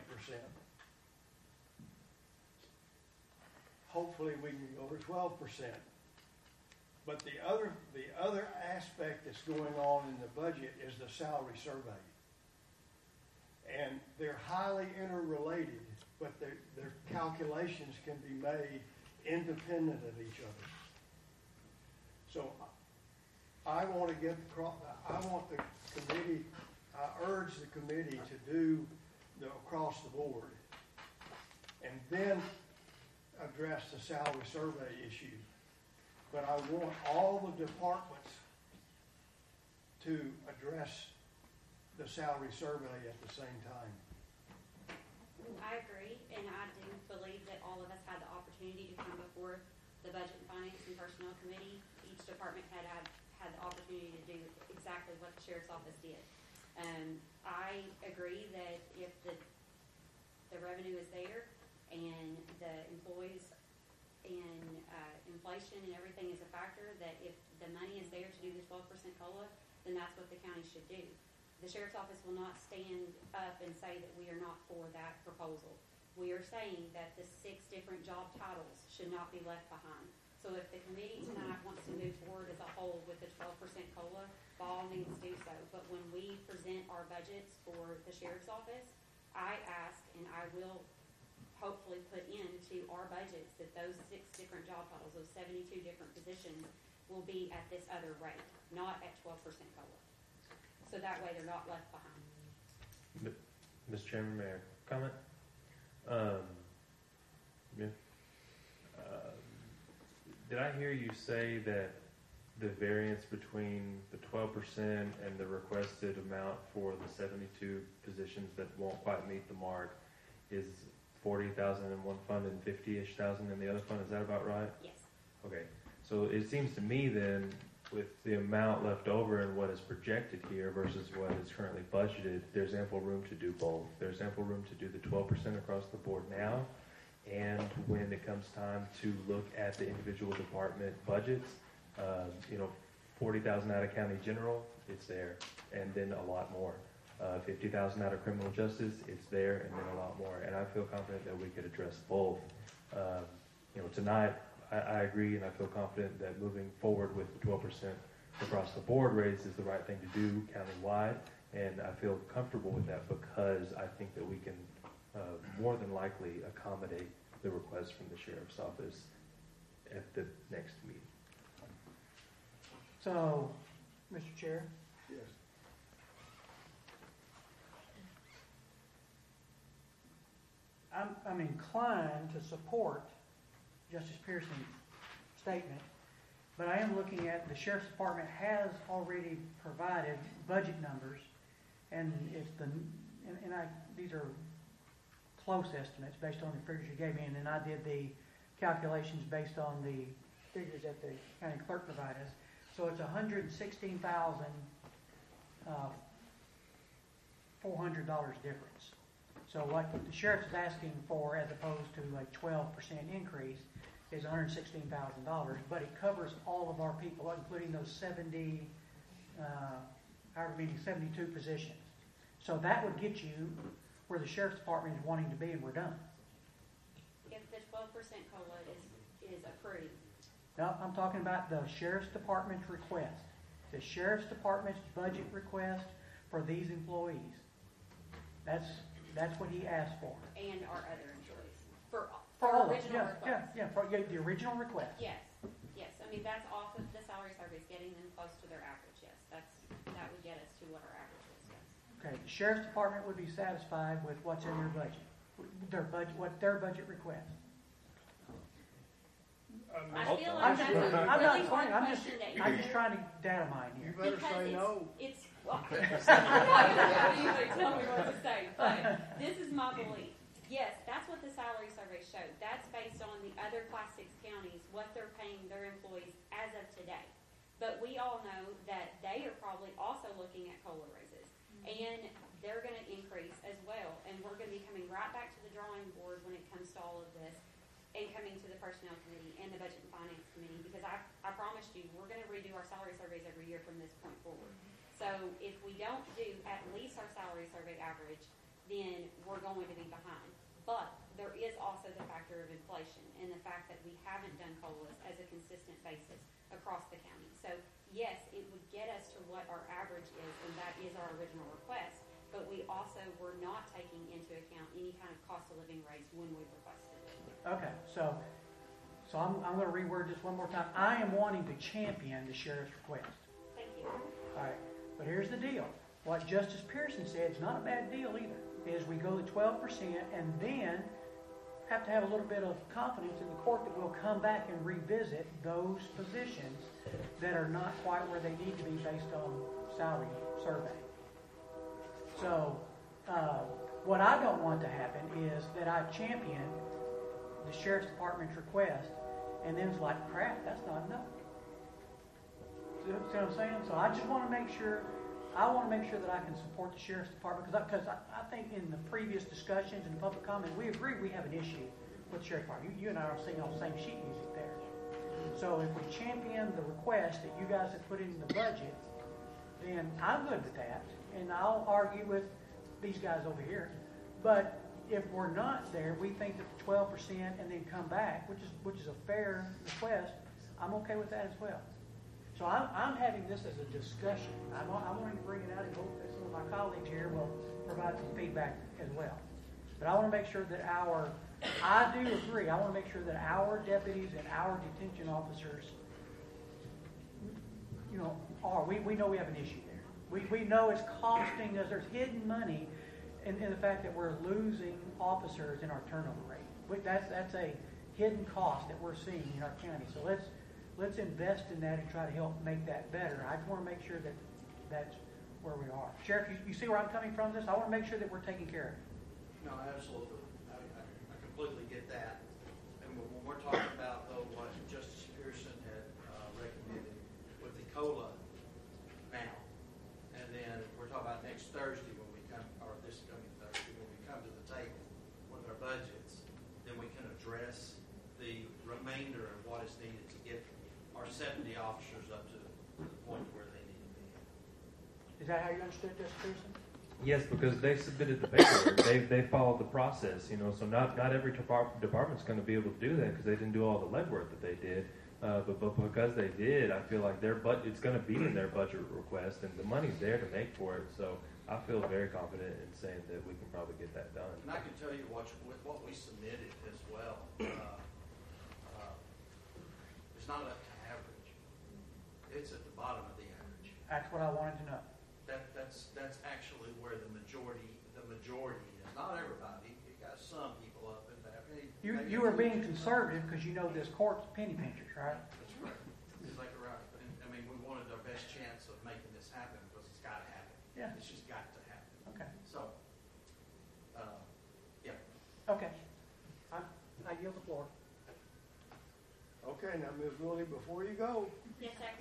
Hopefully we can go to 12%. But the other aspect that's going on in the budget is the salary survey. And they're highly interrelated, but their calculations can be made independent of each other. So I want the committee, I urge the committee to do the across the board and then address the salary survey issue. But I want all the departments to address the salary survey at the same time. I agree, and I do believe that all of us had the opportunity to come before the Budget and Finance and Personnel Committee. Each department had the opportunity to do exactly what the Sheriff's Office did. I agree that if the revenue is there and the employees and inflation and everything is a factor, that if the money is there to do the 12% COLA, then that's what the county should do. The Sheriff's Office will not stand up and say that we are not for that proposal. We are saying that the 6 different job titles should not be left behind. So if the committee tonight wants to move forward as a whole with the 12% COLA, by all means do so. But when we present our budgets for the Sheriff's Office, I ask, and I will hopefully put into our budgets, that those 6 different job titles, those 72 different positions, will be at this other rate, not at 12% COLA. So that way they're not left behind. Mr. Chairman, Mayor, comment? Did I hear you say that the variance between the 12% and the requested amount for the 72 positions that won't quite meet the mark is 40,000 in one fund and 50-ish thousand in the other fund? Is that about right? Yes. Okay. So it seems to me then, with the amount left over and what is projected here versus what is currently budgeted, there's ample room to do both. There's ample room to do the 12% across the board now, and when it comes time to look at the individual department budgets, 40,000 out of county general, it's there, and then a lot more. 50,000 out of criminal justice, it's there, and then a lot more. And I feel confident that we could address both. Tonight, I agree, and I feel confident that moving forward with the 12% across the board raise is the right thing to do countywide, and I feel comfortable with that because I think that we can more than likely accommodate the request from the Sheriff's Office at the next meeting. So, Mr. Chair? Yes. I'm inclined to support Justice Pearson's statement, but I am looking at the Sheriff's Department has already provided budget numbers, and these are close estimates based on the figures you gave me, and then I did the calculations based on the figures that the county clerk provided us. So it's $116,000 $400 difference. So what the sheriff is asking for, as opposed to a 12% increase, is $116,000, but it covers all of our people, including those 72 positions. So that would get you where the sheriff's department is wanting to be, and we're done. If the 12% COLA is approved, Now, I'm talking about the sheriff's department's request. The sheriff's department's budget request for these employees. That's what he asked for. and our other employees, for all our of them. original Yeah, request. for the original request. Yes, yes, I mean, that's off of the salary surveys, getting them close to their average, yes, that would get us to what our average is, yes. Okay, the sheriff's department would be satisfied with what's in their budget, what their budget request. I feel I'm like just, that's a I'm really not hard saying, I'm just, question to I'm answer. just trying to data mine You here. better say no. It's, well, you would tell me what to say, but this is my belief. Yes, that's what the salary survey showed. That's based on the other Class 6 counties, what they're paying their employees as of today. But we all know that they are probably also looking at COLA raises, and they're going to increase as well. And we're going to be coming right back to the drawing board when it comes to all of this, and coming to the Personnel Committee and the Budget and Finance Committee, because I promised you, we're going to redo our salary surveys every year from this point forward. So if we don't do at least our salary survey average, then we're going to be behind. But there is also the factor of inflation and the fact that we haven't done COLAs as a consistent basis across the county. So yes, it would get us to what our average is, and that is our original request, but we also were not taking into account any kind of cost of living raise when we requested it. Okay, so I'm going to reword this one more time. I am wanting to champion the sheriff's request. Thank you. All right, but here's the deal. What Justice Pearson said is not a bad deal either, is we go to 12% and then have to have a little bit of confidence in the court that we'll come back and revisit those positions that are not quite where they need to be based on salary survey. So what I don't want to happen is that I champion the sheriff's department's request and then it's like, crap, that's not enough. See what I'm saying? So I just want to make sure, that I can support the sheriff's department, because I think in the previous discussions and public comment, we agree we have an issue with the sheriff's department. You and I are singing on the same sheet music there. So if we champion the request that you guys have put in the budget, then I'm good with that, and I'll argue with these guys over here. But if we're not there, we think that the 12% and then come back, which is a fair request, I'm okay with that as well. So I'm having this as a discussion. I wanted to bring it out and hope that some of my colleagues here will provide some feedback as well. But I want to make sure that I do agree, I want to make sure that our deputies and our detention officers, we know we have an issue there. We know it's costing us, there's hidden money in the fact that we're losing officers in our turnover rate. That's a hidden cost that we're seeing in our county. So let's invest in that and try to help make that better. I just want to make sure that that's where we are. Sheriff, you see where I'm coming from this? I want to make sure that we're taking care of it. No, absolutely. I completely get that. And when we're talking about, though, what Justice Pearson had recommended with the COLA now, and then we're talking about next Thursday when we come, or this coming Thursday, when we come to the table with our budgets, then we can address the remainder of what is needed to get our 70 officers up to the point where they need to be. Is that how you understood this, Pearson? Yes, because they submitted the paperwork. They followed the process, so not every department's going to be able to do that because they didn't do all the legwork that they did. But because they did, I feel like it's going to be in their budget request, and the money's there to make for it. So I feel very confident in saying that we can probably get that done. And I can tell you with what we submitted as well, it's not up to average. It's at the bottom of the average. That's what I wanted to know. That's actually where the majority is. Not everybody. You got some people up in that. You were being conservative because you know this court's penny pinchers, right? That's right. Exactly right. But we wanted our best chance of making this happen because it's got to happen. Yeah. It's just got to happen. Okay. So, yeah. Okay. I yield the floor. Okay, now, Ms. Willie, before you go, Yes, sir.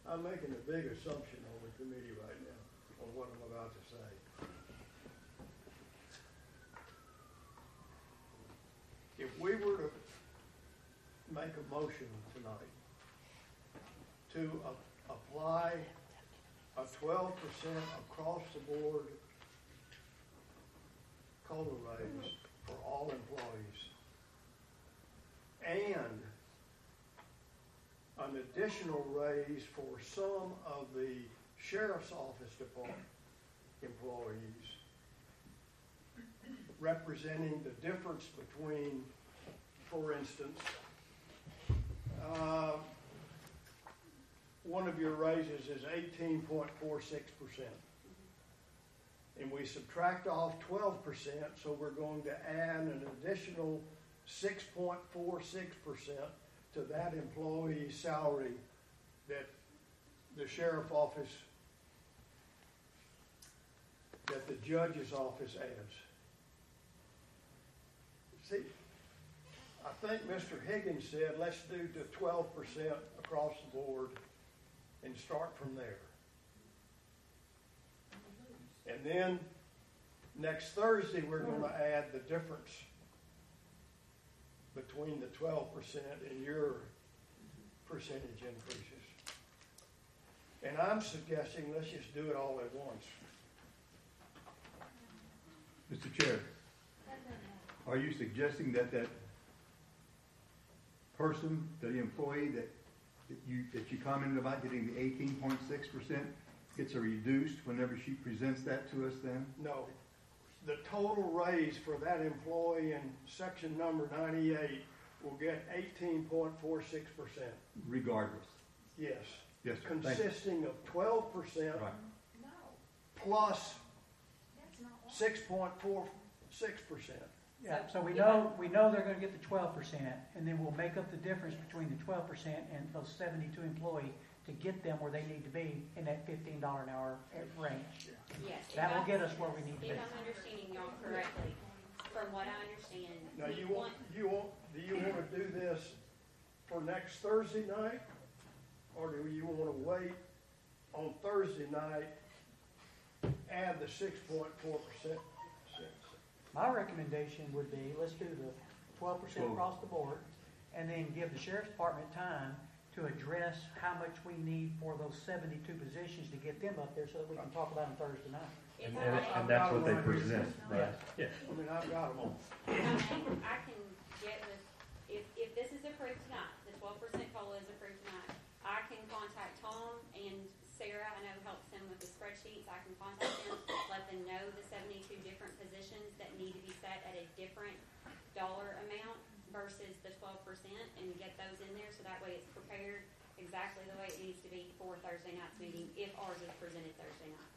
I'm making a big assumption on the committee right now, on what I'm about to say. If we were to make a motion tonight to apply a 12% across the board COLA raise for all employees, and an additional raise for some of the sheriff's office department employees, representing the difference between, for instance, one of your raises is 18.46%. And we subtract off 12%, so we're going to add an additional 6.46% to that employee's salary that the sheriff's office, that the judge's office adds. See, I think Mr. Higgins said, let's do the 12% across the board and start from there. And then next Thursday, we're going to add the difference between the 12% and your percentage increases. And I'm suggesting let's just do it all at once. Mr. Chair, are you suggesting that that person, the employee that you commented about getting the 18.6% gets a reduced whenever she presents that to us then? No. The total raise for that employee in section number 98 will get 18.46%. Regardless? Yes. Yes, sir. Consisting of 12% right. plus 6.46%. Yeah, so we know they're gonna get the 12%, and then we'll make up the difference between the 12% and those 72 employees to get them where they need to be in that $15 an hour range. Yes. That will get us where we need to be. If I'm understanding y'all correctly, from what I understand. Now, do you want to do this for next Thursday night? Or do you want to wait on Thursday night, add the 6.4%? My recommendation would be, let's do the 12% across the board, and then give the sheriff's department time to address how much we need for those 72 positions to get them up there so that we can talk about them Thursday night. And that's what they present, right? Yeah. I mean, I've got them on. I can get with, if this is approved tonight, the 12% COLA is approved tonight, I can contact Tom and Sarah, I know helps them with the spreadsheets, I can contact them, let them know the 72 different positions that need to be set at a different dollar amount versus the 12% and get those in there so that way it's prepared exactly the way it needs to be for Thursday night's meeting if ours is presented Thursday night.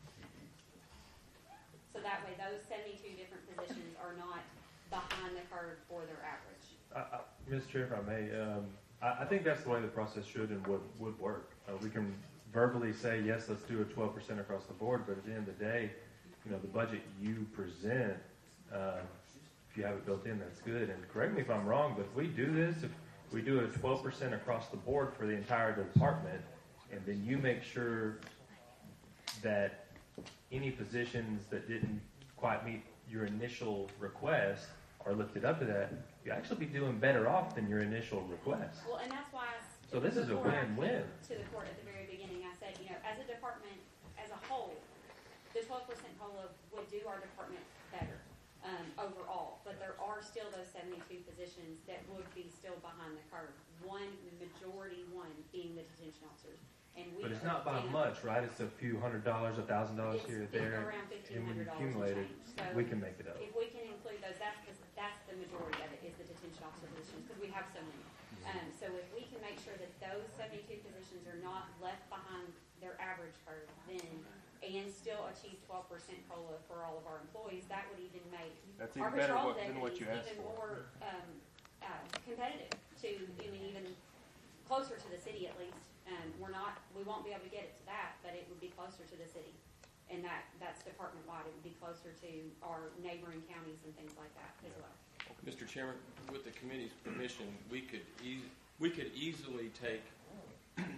So that way those 72 different positions are not behind the curve for their average. Mr. Chair, if I may, I think that's the way the process should and would work. We can verbally say, yes, let's do a 12% across the board, but at the end of the day, you know, the budget you present, if you have it built in, that's good. And correct me if I'm wrong, but if we do this, if we do a 12% across the board for the entire department, and then you make sure that any positions that didn't quite meet your initial request are lifted up to that, you actually be doing better off than your initial request. Well, and that's why So this is a win-win. To the court at the very beginning, I said, you know, as a department as a whole, the 12% COLA would do our department better overall, but there are still those 72 positions that would be still behind the curve. The majority being the detention officers. And But it's not by much, right? It's a few $100, $1,000 here or there. Around $1,500 And when you accumulate it, So we can make it up. if we can include those, that's the majority of it is the detention officer positions because we have so many. So if we can make sure that those 72 positions are not left behind their average curve, then and still achieve 12% COLA for all of our employees, that would even make That's our even better patrol than what you deputies asked even for. more competitive to, even closer to the city at least. We won't be able to get it to that, but it would be closer to the city. And that's department wide. It would be closer to our neighboring counties and things like that as well. Mr. Chairman, with the committee's permission, we could easily take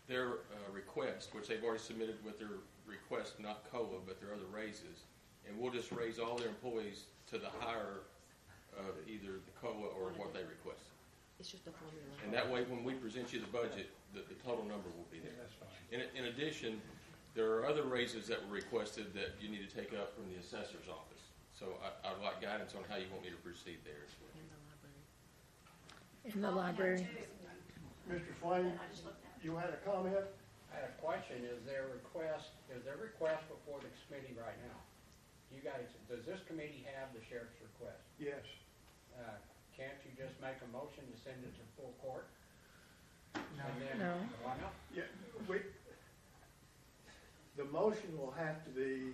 their request, which they've already submitted with their request, not COLA, but their other raises, and we'll just raise all their employees to the higher of either the COLA or what they request. It's just a formula. And that way, when we present you the budget, the total number will be there. That's fine. In addition, there are other raises that were requested that you need to take up from the assessor's office. So I'd like guidance on how you want me to proceed there as well. In the library. Mr. Swain, you had a comment? I had a question. Is there request before the committee right now? You guys, does this committee have the sheriff's request? Yes. Can't you just make a motion to send it to full court? No. And then, No. Why not? Yeah, the motion will have to be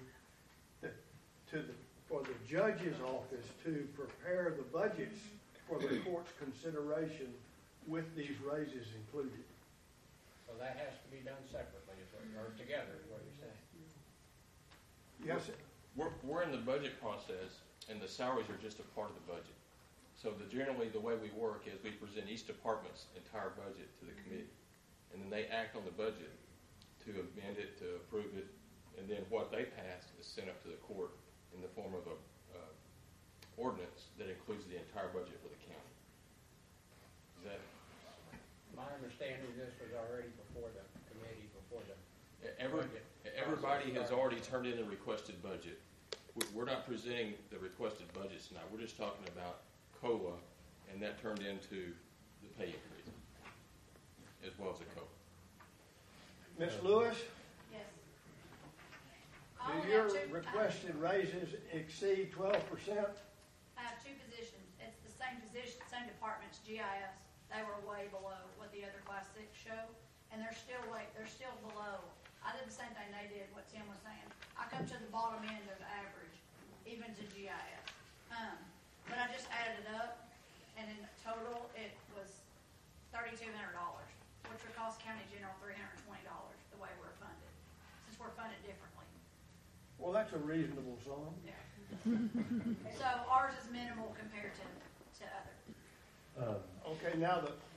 for the judge's office to prepare the budgets for the court's consideration with these raises included. So that has to be done separately, or together, is what you're saying? Yes. We're in the budget process, and the salaries are just a part of the budget. So generally, the way we work is we present each department's entire budget to the committee, and then they act on the budget to amend it, to approve it, and then what they pass is sent up to the court in the form of a ordinance that includes the entire budget for the county. Is that? My understanding, this was already before the committee, before the budget. Everybody has already turned in a requested budget. We're not presenting the requested budgets tonight. We're just talking about COLA, and that turned into the pay increase, as well as the COLA. Ms. Lewis, Yes. do your requested raises exceed 12%? I have two positions. It's the same position, same departments, GIS. They were way below what the other Class 6 show, and they're still below. I did the same thing they did, what Tim was saying. I come to the bottom end of the average, even to GIS. But I just added it up, and in total, it was $3,200, which would cost County General $320 the way we're funded, since we're funded differently. Well, that's a reasonable sum. Yeah. So ours is minimal compared to other. Okay, now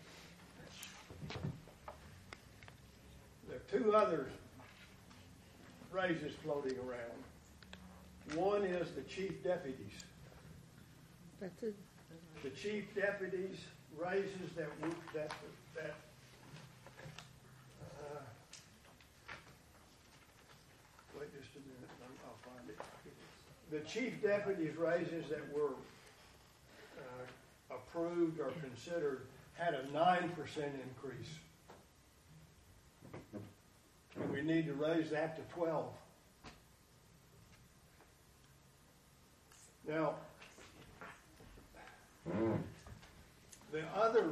the two other raises floating around. One is the chief deputies. That's it. The chief deputies raises that wait just a minute, I'll find it. The chief deputies raises that were approved or considered had a 9% increase. And we need to raise that to 12. Now, the other,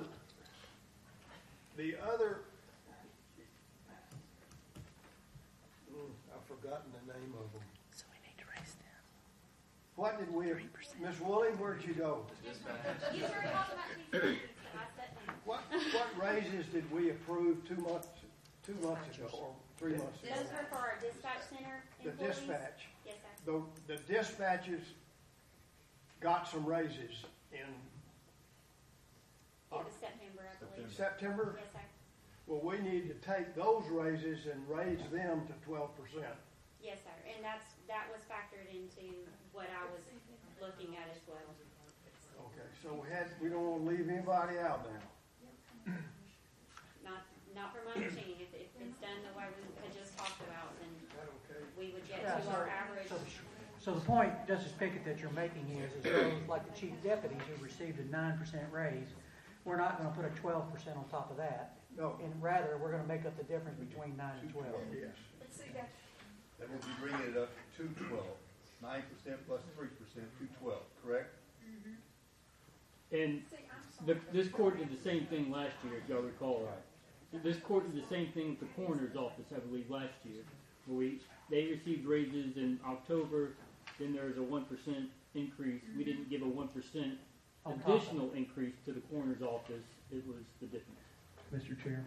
I've forgotten the name of them. So we need to raise them. What did we, Miss Woolley, where'd you go? What raises did we approve 2 months ago, or 3 months ago? Those were for our dispatch center The employees? dispatch. Yes, sir. The dispatchers got some raises in It was September, I believe. September? Yes, sir. Well, we need to take those raises and raise them to 12%. Yes, sir. And that was factored into what I was looking at as well. Okay, so we don't want to leave anybody out now. Not from my understanding. If it's done the way we had just talked about, then we would get Yeah, to our average. So the point, Justice Pickett, that you're making is those like the chief deputies who received a 9% raise, we're not going to put a 12% on top of that. No. And rather, we're going to make up the difference between 9 and 12. Yes. That will be bringing it up to 12. 9% plus 3% to 12, correct? And this court did the same thing last year, if y'all recall. This court did the same thing with the coroner's office, I believe, last year. They received raises in October, then there was a 1% increase. We didn't give a 1% additional increase to the coroner's office. It was the difference. Mr. Chair.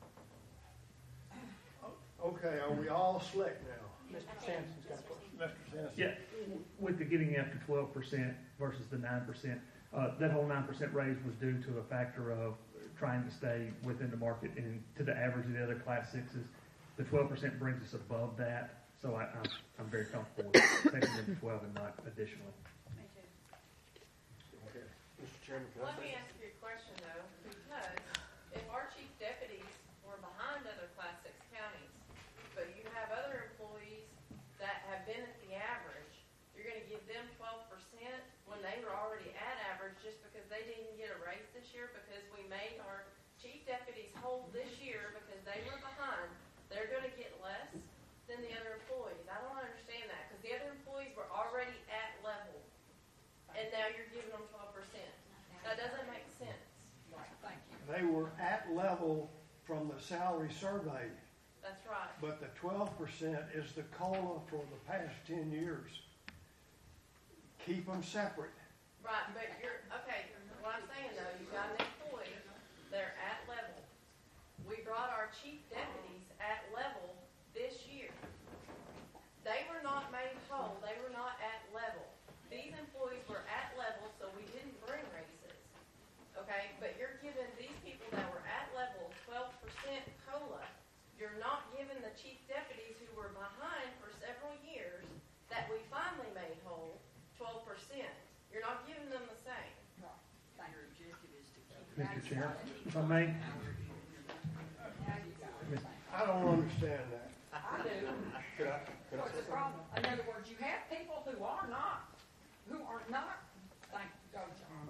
Okay, are we all slick now? Mr. Sampson's got a question. Mr. Sampson? Yeah, with the getting after 12% versus the 9%, that whole 9% raise was due to a factor of trying to stay within the market and to the average of the other Class 6s. The 12% brings us above that, so I'm very comfortable with taking them to 12 and not additionally. Me too. Okay. Mr. Chairman, can I Let say? me ask you a question though, because if our chief deputies were behind other Class 6 counties, but you have other employees that have been at the average, you're gonna give them 12% when they were already at average just because they didn't get a raise this year because we made our chief deputies whole this year because they were behind. They're gonna get less than the other employees. I don't understand that, because the other employees were already at level, and now you're giving them 12%. That doesn't make sense. Right, thank you. They were at level from the salary survey, That's right. but the 12% is the COLA for the past 10 years. Keep them separate. Right, but okay, what I'm saying though, you've got an employee, they're at level. We brought our chief deputies at level this year. They were not made whole, they were not at level. These employees were at level, so we didn't bring raises. Okay, but you're giving these people that were at level 12% COLA. You're not giving the chief deputies who were behind for several years that we finally made whole 12%. You're not giving them the same. Your objective is to keep Mr. Chair, if I may, I don't understand that. I do. Could I What's say the problem? In other words, you have people who are not, thank you, go, John.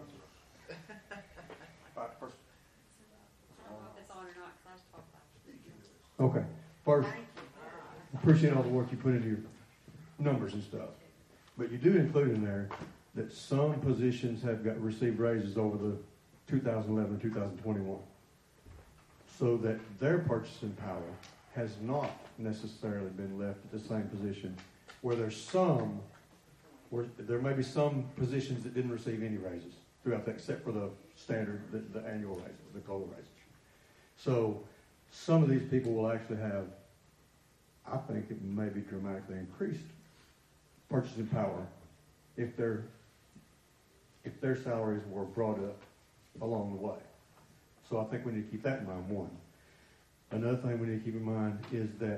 I don't know if it's on or not, because I just talked about it. Okay, first, appreciate all the work you put into your numbers and stuff. But you do include in there that some positions have received raises over the 2011, 2021. So that their purchasing power has not necessarily been left at the same position, where there may be some positions that didn't receive any raises throughout that, except for the standard, the annual raises, the COLA raises. So some of these people will actually have, I think it may be dramatically increased purchasing power if their salaries were brought up along the way. So I think we need to keep that in mind, one. Another thing we need to keep in mind is that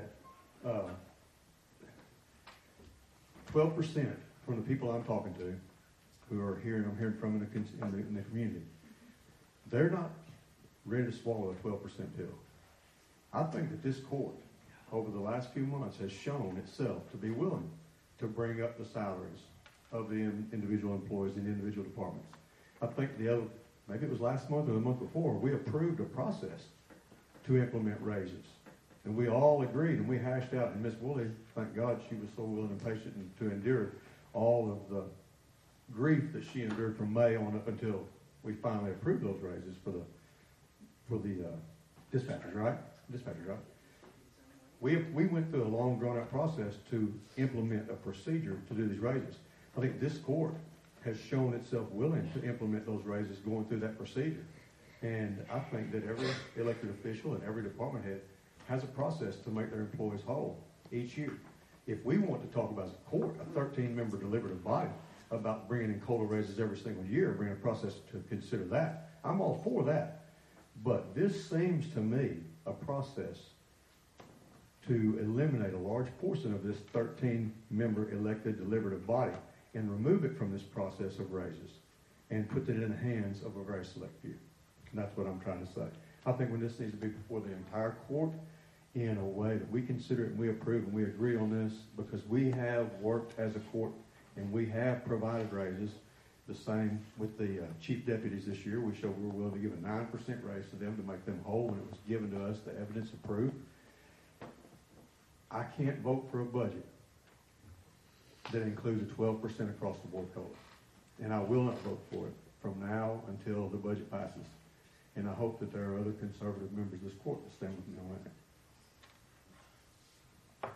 12% from the people I'm talking to, who are hearing, I'm hearing from in the community, they're not ready to swallow a 12% pill. I think that this court, over the last few months, has shown itself to be willing to bring up the salaries of the individual employees in the individual departments. I think maybe it was last month or the month before, we approved a process to implement raises. And we all agreed, and we hashed out, and Ms. Woolley, thank God she was so willing and patient to endure all of the grief that she endured from May on up until we finally approved those raises for the dispatchers, right? We went through a long, drawn-out process to implement a procedure to do these raises. I think this court has shown itself willing to implement those raises going through that procedure. And I think that every elected official and every department head has a process to make their employees whole each year. If we want to talk about as a court, a 13-member deliberative body, about bringing in COLA raises every single year, bringing a process to consider that, I'm all for that. But this seems to me a process to eliminate a large portion of this 13-member elected deliberative body and remove it from this process of raises and put it in the hands of a very select few. And that's what I'm trying to say. I think when this needs to be before the entire court in a way that we consider it and we approve and we agree on this, because we have worked as a court and we have provided raises. The same with the chief deputies this year. We showed we were willing to give a 9% raise to them to make them whole, and it was given to us, the evidence approved. I can't vote for a budget that includes a 12% across the board COLA. And I will not vote for it from now until the budget passes. And I hope that there are other conservative members of this court that stand with me on that.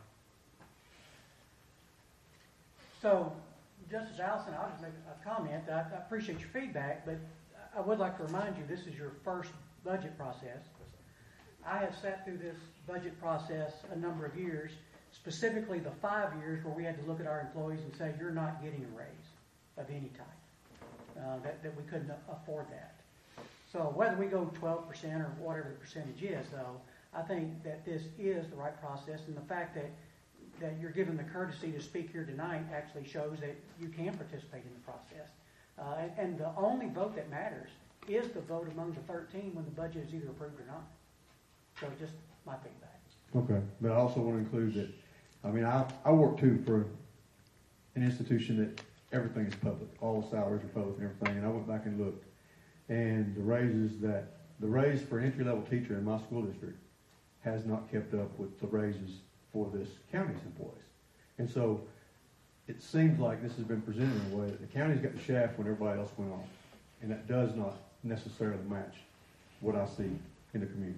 So, Justice Allison, I'll just make a comment. I appreciate your feedback, but I would like to remind you this is your first budget process. I have sat through this budget process a number of years, specifically the 5 years where we had to look at our employees and say, you're not getting a raise of any type, that we couldn't afford that. So whether we go 12% or whatever the percentage is, though, I think that this is the right process, and the fact that you're given the courtesy to speak here tonight actually shows that you can participate in the process. And the only vote that matters is the vote among the 13 when the budget is either approved or not. So just my feedback. Okay, but I also want to include that, I mean, I work too for an institution that everything is public. All the salaries are public and everything, and I went back and looked. And the raise for an entry-level teacher in my school district has not kept up with the raises for this county's employees. And so it seems like this has been presented in a way that the county's got the shaft when everybody else went off. And that does not necessarily match what I see in the community.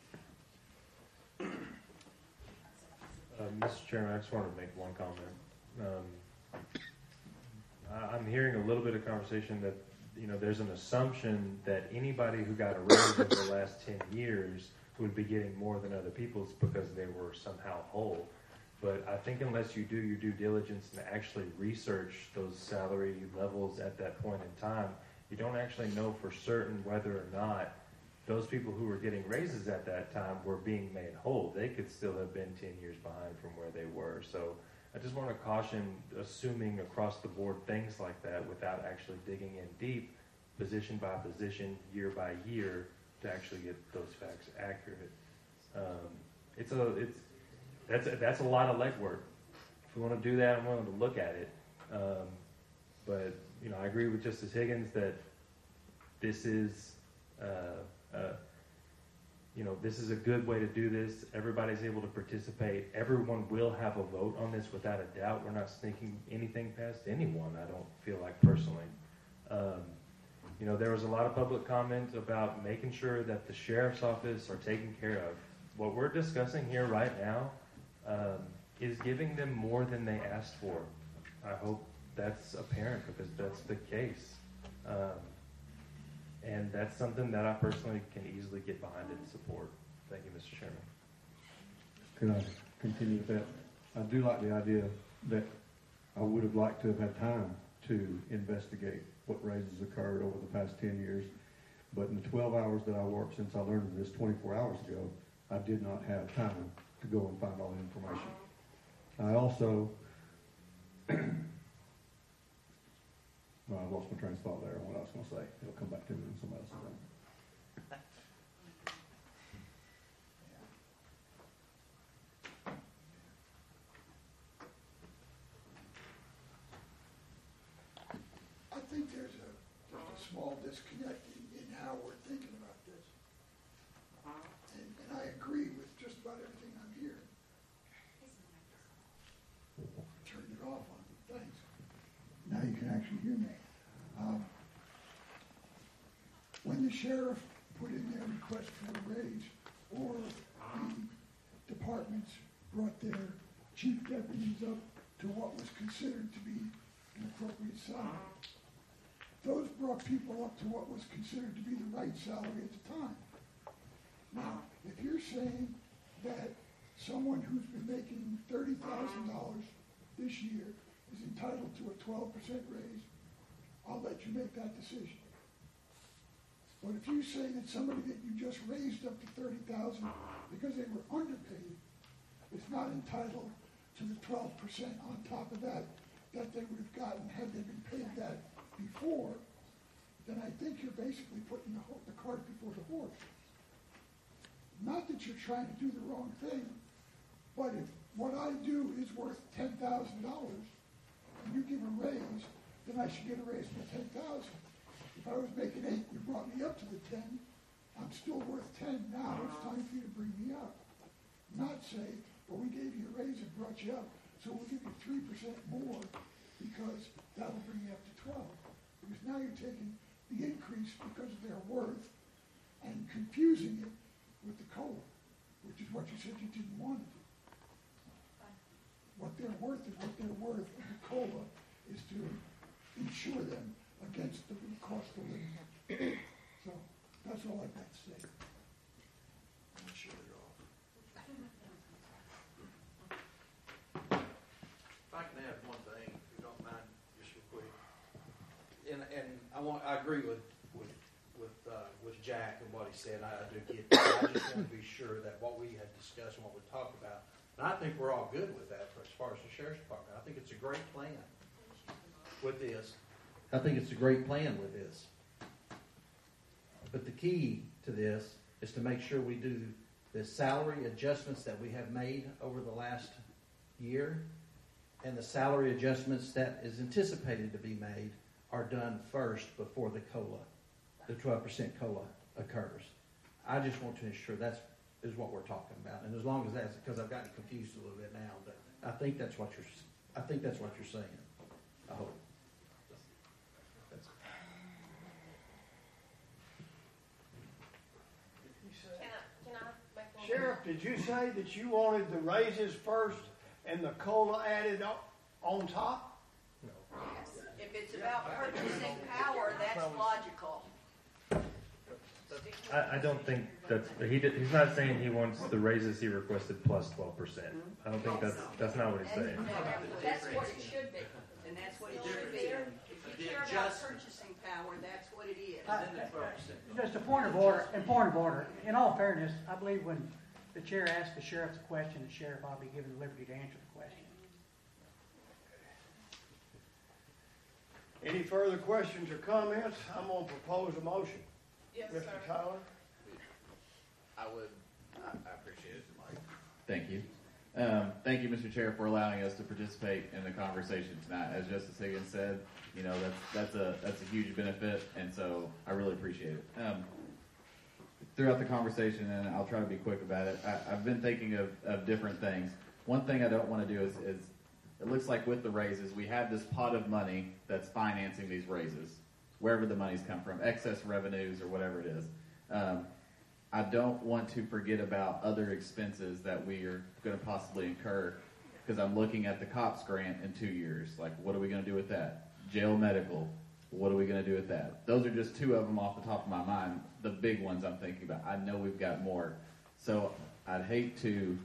Mr. Chairman, I just wanted to make one comment. I'm hearing a little bit of conversation that, there's an assumption that anybody who got a raise over the last 10 years would be getting more than other people's because they were somehow whole. But I think unless you do your due diligence and actually research those salary levels at that point in time, you don't actually know for certain whether or not those people who were getting raises at that time were being made whole. They could still have been 10 years behind from where they were. So I just want to caution assuming across the board things like that without actually digging in deep, position by position, year by year, to actually get those facts accurate. That's a lot of legwork. If we want to do that, I'm willing to look at it. But I agree with Justice Higgins that this is this is a good way to do this. Everybody's able to participate. Everyone will have a vote on this without a doubt. We're not sneaking anything past anyone, I don't feel like personally. There was a lot of public comment about making sure that the sheriff's office are taken care of. What we're discussing here right now is giving them more than they asked for. I hope that's apparent because that's the case. And that's something that I personally can easily get behind and support. Thank you, Mr. Chairman. Could I continue with that? I do like the idea that I would have liked to have had time to investigate what raises occurred over the past 10 years. But in the 12 hours that I worked since I learned of this 24 hours ago, I did not have time to go and find all the information. I also, well, I lost my train of thought there on what I was going to say. It'll come back to me when somebody else is done. I think there's a small disconnect in how we're thinking about this. And I agree with just about everything I'm hearing. Turned it off on me, thanks. Now you can actually hear me. When the sheriff put in their request for a raise, or the departments brought their chief deputies up to what was considered to be an appropriate salary, those brought people up to what was considered to be the right salary at the time. Now, if you're saying that someone who's been making $30,000 this year is entitled to a 12% raise, I'll let you make that decision. But if you say that somebody that you just raised up to $30,000 because they were underpaid is not entitled to the 12% on top of that they would have gotten had they been paid that before, then I think you're basically putting the cart before the horse. Not that you're trying to do the wrong thing, but if what I do is worth $10,000 and you give a raise, then I should get a raise for $10,000. If I was making 8, you brought me up to the 10, I'm still worth 10 now, it's time for you to bring me up. Not say, well, we gave you a raise and brought you up, so we'll give you 3% more because that'll bring you up to 12. Because now you're taking the increase because of their worth and confusing it with the COLA, which is what you said you didn't want to do. What they're worth is what they're worth, and the COLA is to insure them against the cost of living. So that's all I've got to say. I'm shut it off. If I can add one thing, if you don't mind, just real quick. And I agree with Jack and what he said. I do get that. I just want to be sure that what we had discussed and what we talked about, and I think we're all good with that as far as the sheriff's department. I think it's a great plan with this. I think it's a great plan with this. But the key to this is to make sure we do the salary adjustments that we have made over the last year, and the salary adjustments that is anticipated to be made are done first before the COLA, the 12% COLA occurs. I just want to ensure that's is what we're talking about, and as long as that's, because I've gotten confused a little bit now, but I think that's what you're saying. I hope. Can I make one? Sheriff, did you say that you wanted the raises first and the COLA added on top? Yes. If it's about purchasing power, that's logical. I don't think he's not saying he wants the raises he requested plus 12%. I don't think that's not what he's saying. That's what it should be, and that's what it should be. If you care about purchasing power, that's what it is. Just a point of order. In all fairness, I believe when the chair asks the sheriff the question, the sheriff ought to be given the liberty to answer the question. Any further questions or comments? I'm going to propose a motion. Yes, Mr. sir. Tyler? I appreciate it, Mike. Thank you. Thank you, Mr. Chair, for allowing us to participate in the conversation tonight. As Justice Higgins said, that's a huge benefit, and so I really appreciate it. Throughout the conversation, and I'll try to be quick about it, I've been thinking of different things. One thing I don't want to do is it looks like with the raises, we have this pot of money that's financing these raises, wherever the money's come from, excess revenues or whatever it is. I don't want to forget about other expenses that we are going to possibly incur, because I'm looking at the COPS grant in 2 years. Like, what are we going to do with that? Jail medical, what are we going to do with that? Those are just two of them off the top of my mind, the big ones I'm thinking about. I know we've got more. So I'd hate to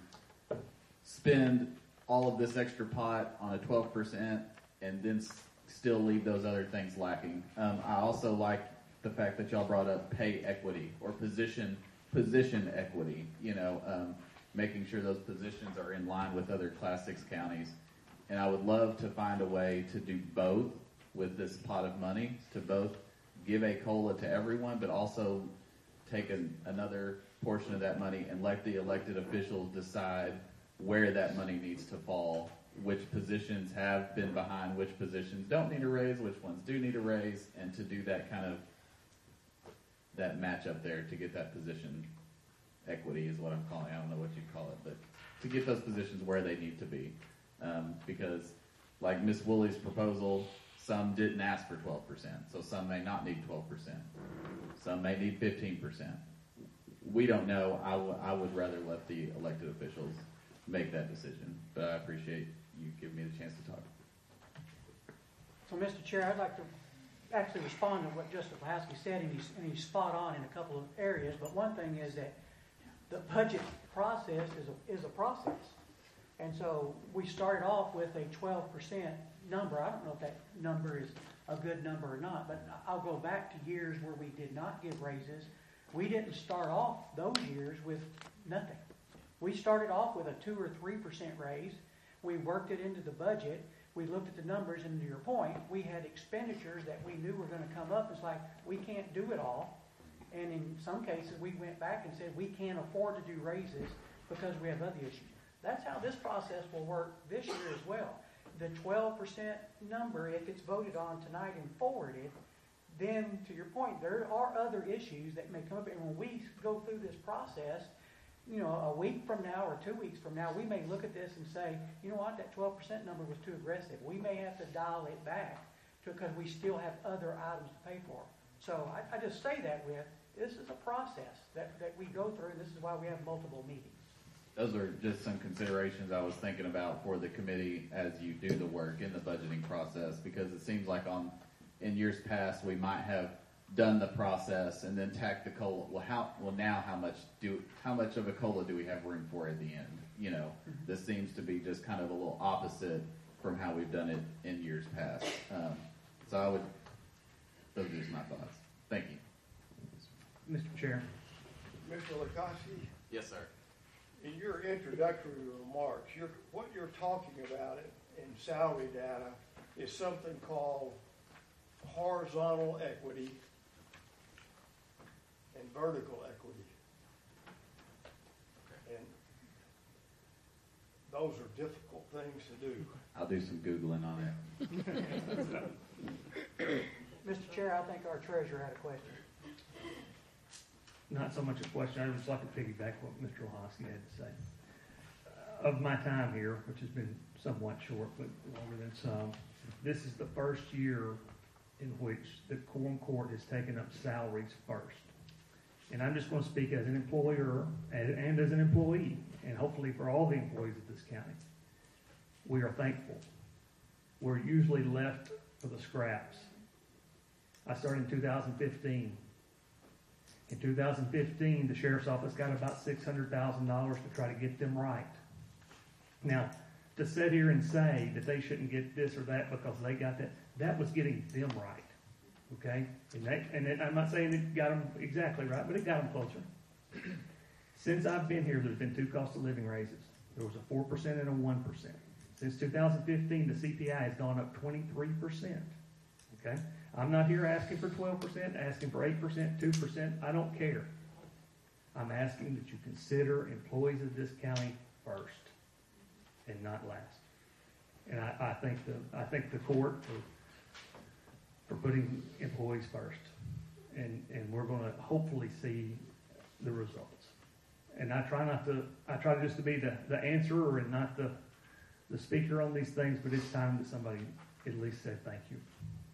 spend all of this extra pot on a 12% and then still leave those other things lacking. I also like the fact that y'all brought up pay equity or position equity, making sure those positions are in line with other Class 6 counties. And I would love to find a way to do both with this pot of money, to both give a COLA to everyone, but also take another portion of that money and let the elected officials decide where that money needs to fall, which positions have been behind, which positions don't need a raise, which ones do need a raise, and to do that kind of that match up there to get that position equity is what I'm calling it. I don't know what you'd call it, but to get those positions where they need to be. Because like Ms. Woolley's proposal, some didn't ask for 12%, so some may not need 12%. Some may need 15%. We don't know. I would rather let the elected officials make that decision, but I appreciate you giving me the chance to talk. So, Mr. Chair, I'd like to actually respond to what Justice Lahowski said, and he's spot on in a couple of areas. But one thing is that the budget process is a process, and so we started off with a 12% number. I don't know if that number is a good number or not, but I'll go back to years where we did not give raises. We didn't start off those years with nothing. We started off with a 2 or 3% raise. We worked it into the budget. We looked at the numbers, and to your point, we had expenditures that we knew were going to come up. It's like, we can't do it all. And in some cases, we went back and said, we can't afford to do raises because we have other issues. That's how this process will work this year as well. The 12% number, if it's voted on tonight and forwarded, then, to your point, there are other issues that may come up. And when we go through this process, a week from now or 2 weeks from now, we may look at this and say, you know what, that 12% number was too aggressive. We may have to dial it back because we still have other items to pay for. So I just say that this is a process that we go through, and this is why we have multiple meetings. Those are just some considerations I was thinking about for the committee as you do the work in the budgeting process, because it seems like in years past we might have done the process and then tacked the COLA. Now how much of a COLA do we have room for at the end? This seems to be just kind of a little opposite from how we've done it in years past. Those are just my thoughts. Thank you. Mr. Chair. Mr. Lukowski, Yes, sir. in your introductory remarks, what you're talking about in salary data is something called horizontal equity and vertical equity. And those are difficult things to do. I'll do some Googling on it. Mr. Chair, I think our treasurer had a question. Not so much a question, I would just like to piggyback what Mr. Lahosky had to say. Of my time here, which has been somewhat short, but longer than some, this is the first year in which the quorum court has taken up salaries first. And I'm just going to speak as an employer and as an employee, and hopefully for all the employees of this county. We are thankful. We're usually left for the scraps. I started in 2015. In 2015, the sheriff's office got about $600,000 to try to get them right. Now, to sit here and say that they shouldn't get this or that because they got that, that was getting them right. Okay? And I'm not saying it got them exactly right, but it got them closer. Since I've been here, there's been 2 cost of living raises. There was a 4% and a 1%. Since 2015, the CPI has gone up 23%. Okay? I'm not here asking for 12%, asking for 8%, 2%. I don't care. I'm asking that you consider employees of this county first and not last. And I thank the court for putting employees first. And we're going to hopefully see the results. And I try just to be the answerer and not the speaker on these things, but it's time that somebody at least said thank you.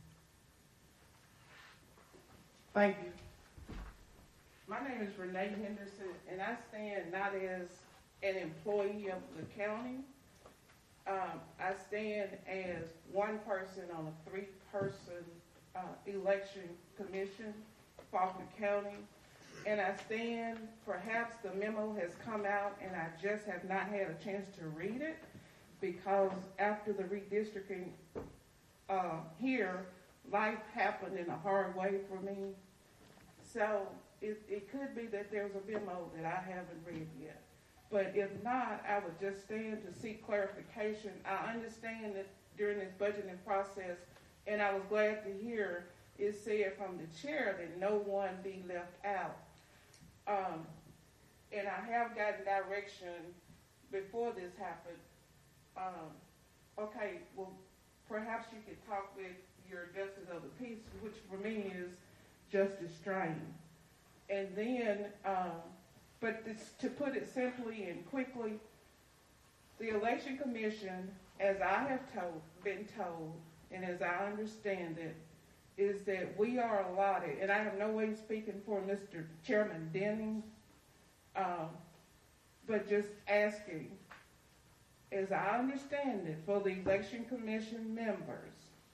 Thank you. My name is Renee Henderson, and I stand not as an employee of the county. I stand as one person on a 3-person election commission, Faulkner County. And I stand, perhaps the memo has come out and I just have not had a chance to read it because after the redistricting here, life happened in a hard way for me. So it could be that there's a memo that I haven't read yet. But if not, I would just stand to seek clarification. I understand that during this budgeting process, and I was glad to hear it said from the chair that no one be left out. And I have gotten direction before this happened. Okay, well, perhaps you could talk with your justice of the peace, which for me is Justice Strain. And then, but this, to put it simply and quickly, the Election Commission, as I have been told, and as I understand it, is that we are allotted, and I have no way of speaking for Mr. Chairman Denning, but just asking, as I understand it, for the Election Commission members,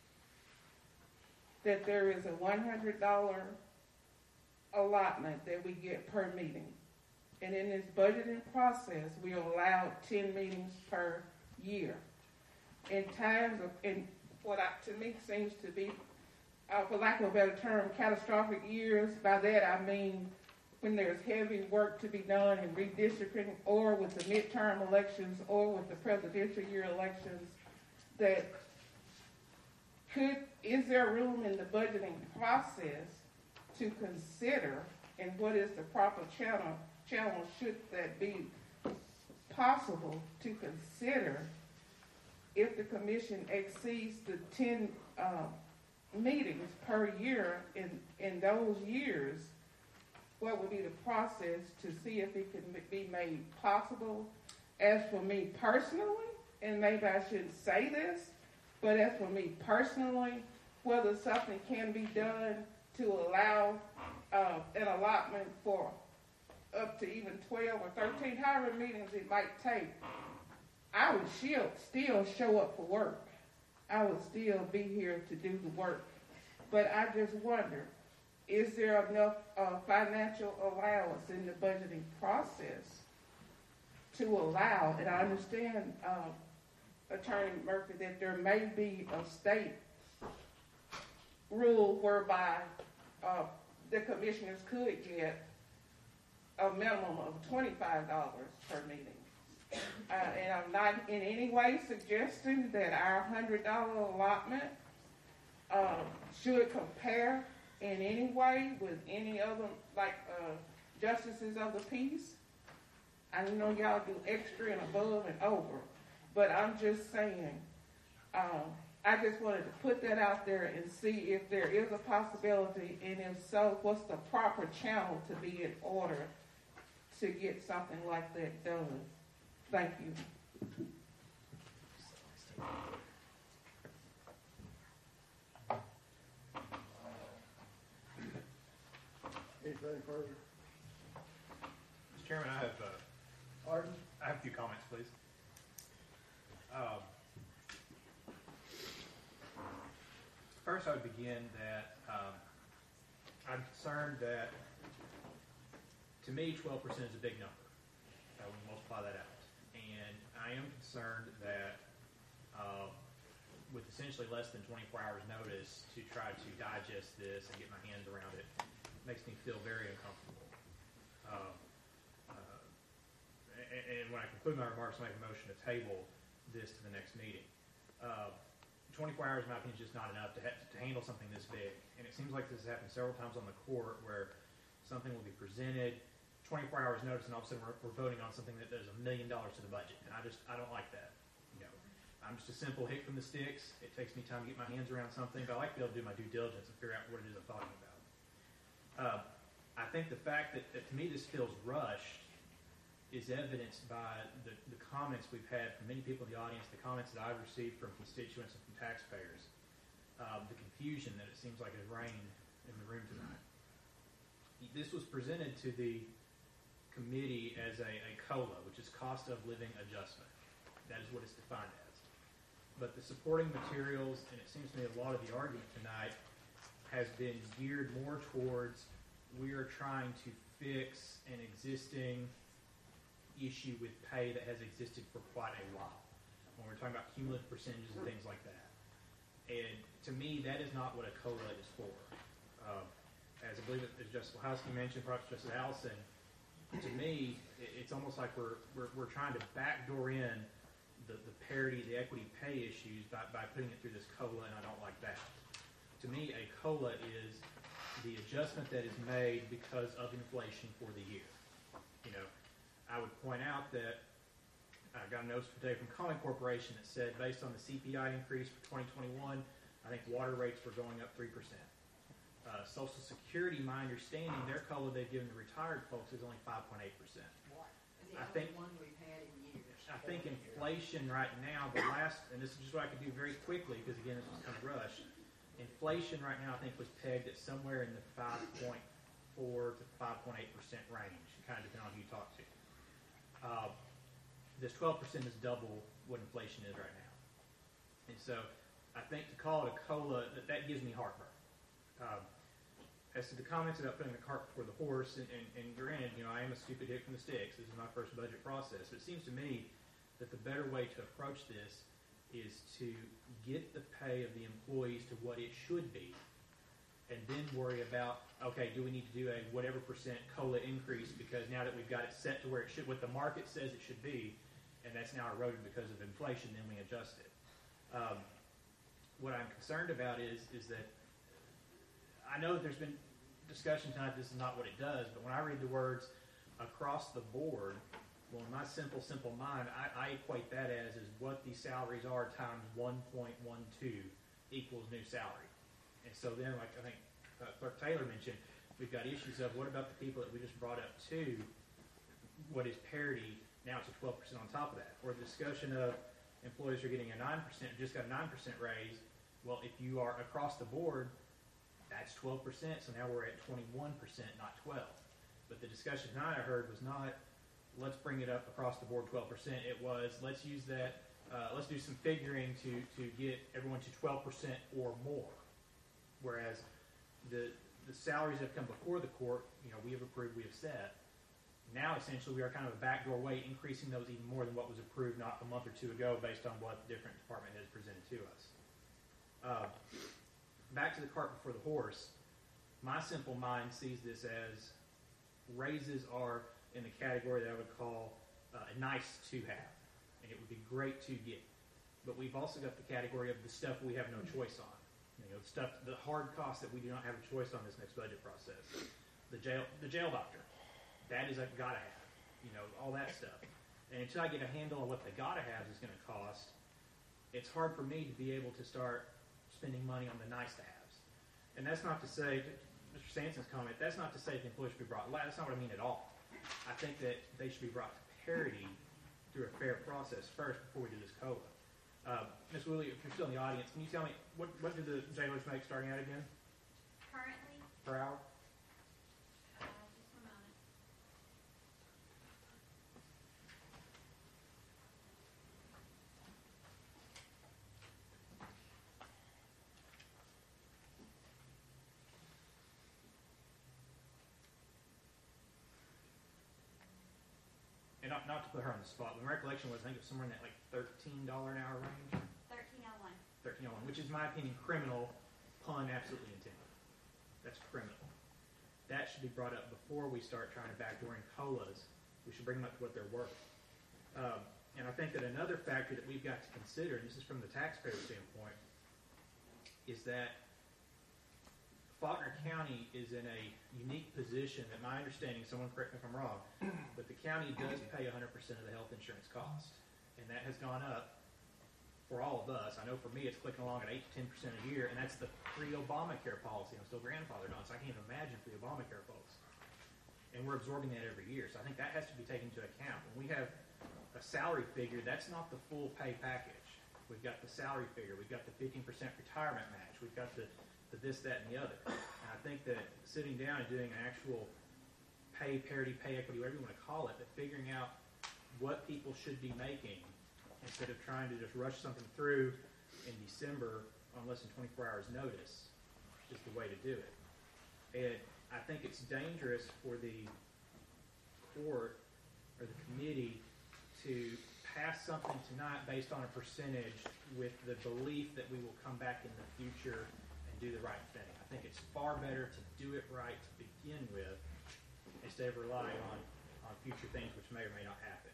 that there is a $100 allotment that we get per meeting. And in this budgeting process, we are allowed 10 meetings per year. In times of, in what to me seems to be, for lack of a better term, catastrophic years, by that I mean when there's heavy work to be done in redistricting or with the midterm elections or with the presidential year elections, that is there room in the budgeting process to consider, and what is the proper channel should that be possible to consider if the commission exceeds the 10 meetings per year in those years, what would be the process to see if it can be made possible? As for me personally, and maybe I shouldn't say this, but as for me personally, whether something can be done to allow an allotment for up to even 12 or 13, however meetings it might take, I would still show up for work. I would still be here to do the work. But I just wonder, is there enough financial allowance in the budgeting process to allow, and I understand, Attorney Murphy, that there may be a state rule whereby the commissioners could get a minimum of $25 per meeting. And I'm not in any way suggesting that our $100 allotment should compare in any way with any other, like justices of the peace. I know y'all do extra and above and over, but I'm just saying, I just wanted to put that out there and see if there is a possibility, and if so, what's the proper channel to be in order to get something like that done. Thank you. Anything further? Mr. Chairman, I have a few comments, please. First, I would begin that I'm concerned that, to me, 12% is a big number. I would multiply that out. And I am concerned that with essentially less than 24 hours notice to try to digest this and get my hands around it, makes me feel very uncomfortable. And when I conclude my remarks, I make a motion to table this to the next meeting. 24 hours, in my opinion, is just not enough to handle something this big. And it seems like this has happened several times on the court where something will be presented, 24 hours notice, and all of a sudden we're voting on something that does $1 million to the budget. And I don't like that. You know, I'm just a simple hit from the sticks. It takes me time to get my hands around something, but I like to be able to do my due diligence and figure out what it is I'm talking about. I think the fact that to me this feels rushed is evidenced by the comments we've had from many people in the audience, the comments that I've received from constituents and from taxpayers, the confusion that it seems like has reigned in the room tonight. This was presented to the committee as a COLA, which is cost of living adjustment. That is what it's defined as. But the supporting materials, and it seems to me a lot of the argument tonight, has been geared more towards we are trying to fix an existing issue with pay that has existed for quite a while. When we're talking about cumulative percentages and things like that. And to me, that is not what a COLA is for. As I believe as Justice Wachowski mentioned, perhaps Justice Allison, to me, it's almost like we're trying to backdoor in the parity, the equity pay issues by putting it through this COLA, and I don't like that. To me, a COLA is the adjustment that is made because of inflation for the year. You know, I would point out that I got a notice today from Common Corporation that said based on the CPI increase for 2021, I think water rates were going up 3%. Social Security, my understanding, their COLA they've given to retired folks is only 5.8%. I think inflation right now, and this is just what I could do very quickly because again this was kind of rushed. Inflation right now I think was pegged at somewhere in the 5.4 to 5.8% range, kind of depending on who you talk to. This 12% is double what inflation is right now. And so I think to call it a COLA, that gives me heartburn. As to the comments about putting the cart before the horse, and granted, you know, I am a stupid hit from the sticks. This is my first budget process. But it seems to me that the better way to approach this is to get the pay of the employees to what it should be, and then worry about, okay, do we need to do a whatever percent COLA increase because now that we've got it set to where it should, what the market says it should be, and that's now eroded because of inflation, then we adjust it. What I'm concerned about is that I know that there's been discussion tonight, this is not what it does, but when I read the words across the board, well, in my simple mind, I equate that as is what the salaries are times 1.12 equals new salary. And so then, like I think Clerk Taylor mentioned, we've got issues of what about the people that we just brought up to what is parity, now it's a 12% on top of that. Or the discussion of employees are getting a 9%, just got a 9% raise. Well, if you are across the board, that's 12%, so now we're at 21%, not 12. But the discussion tonight I heard was not, let's bring it up across the board 12%. It was, let's use that, let's do some figuring to get everyone to 12% or more. Whereas the salaries that have come before the court, you know, we have approved, we have set. Now, essentially, we are kind of a backdoor way increasing those even more than what was approved not a month or two ago based on what the different department heads presented to us. Back to the cart before the horse. My simple mind sees this as raises are in the category that I would call nice to have, and it would be great to get. But we've also got the category of the stuff we have no choice on. The hard costs that we do not have a choice on this next budget process. The jail doctor, that is a gotta have. All that stuff. And until I get a handle on what the gotta have is going to cost, it's hard for me to be able to start spending money on the nice to haves. And that's not to say, Mr. Sanson's comment, that's not to say the employees should be brought. That's not what I mean at all. I think that they should be brought to parity through a fair process first before we do this COLA. Ms. Woolley, if you're still in the audience, can you tell me what do the jailers make starting out again? Currently, Per hour? just a moment. And not to put her on the spot, but my recollection was I think it was somewhere in that like $13 an hour range. 1301. 1301, which is, in my opinion, criminal, pun absolutely intended. That's criminal. That should be brought up before we start trying to backdoor in COLAs. We should bring them up to what they're worth. And I think that another factor that we've got to consider, and this is from the taxpayer standpoint, is that Faulkner County is in a unique position that my understanding, someone correct me if I'm wrong, but the county does pay 100% of the health insurance cost. And that has gone up for all of us. I know for me it's clicking along at 8 to 10% a year, and that's the pre-Obamacare policy. I'm still grandfathered on, so I can't even imagine for the Obamacare folks. And we're absorbing that every year. So I think that has to be taken into account. When we have a salary figure, that's not the full pay package. We've got the salary figure. We've got the 15% retirement match. We've got the this, that, and the other. And I think that sitting down and doing an actual pay parity, pay equity, whatever you want to call it, but figuring out what people should be making instead of trying to just rush something through in December on less than 24 hours notice is the way to do it. And I think it's dangerous for the court or the committee to pass something tonight based on a percentage with the belief that we will come back in the future and do the right thing. I think it's far better to do it right to begin with instead of relying on future things which may or may not happen.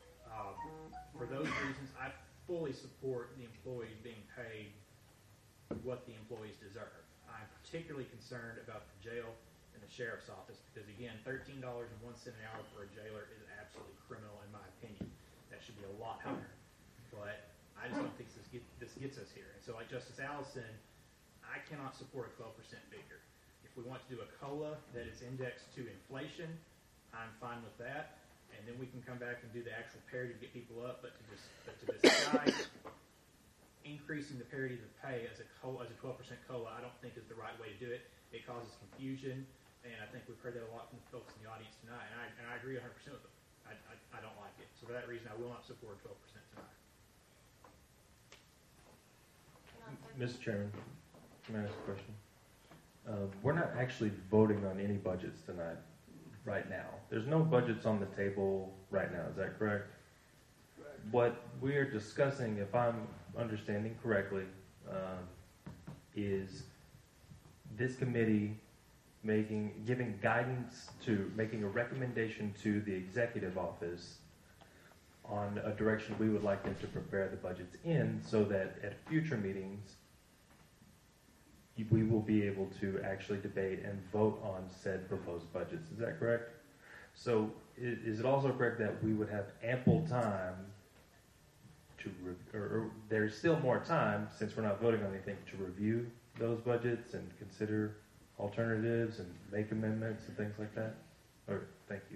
For those reasons, I fully support the employees being paid what the employees deserve. I'm particularly concerned about the jail and the sheriff's office because, again, $13.01 an hour for a jailer is absolutely criminal in my opinion. That should be a lot higher. But I just don't think this gets us here. And so, like Justice Allison, I cannot support a 12% figure. If we want to do a COLA that is indexed to inflation, I'm fine with that. And then we can come back and do the actual parity to get people up. But to decide increasing the parity of the pay as a 12% COLA, I don't think is the right way to do it. It causes confusion, and I think we've heard that a lot from the folks in the audience tonight. And I agree 100% with them. I don't like it. So for that reason, I will not support 12% tonight. Mr. Chairman, can I ask a question? We're not actually voting on any budgets tonight, right now. There's no budgets on the table right now, is that correct? What we're discussing, if I'm understanding correctly, is this committee giving guidance to, making a recommendation to the executive office on a direction we would like them to prepare the budgets in so that at future meetings we will be able to actually debate and vote on said proposed budgets. Is that correct? So is it also correct that we would have ample time to, or there's still more time, since we're not voting on anything, to review those budgets and consider alternatives and make amendments and things like that? Or, thank you.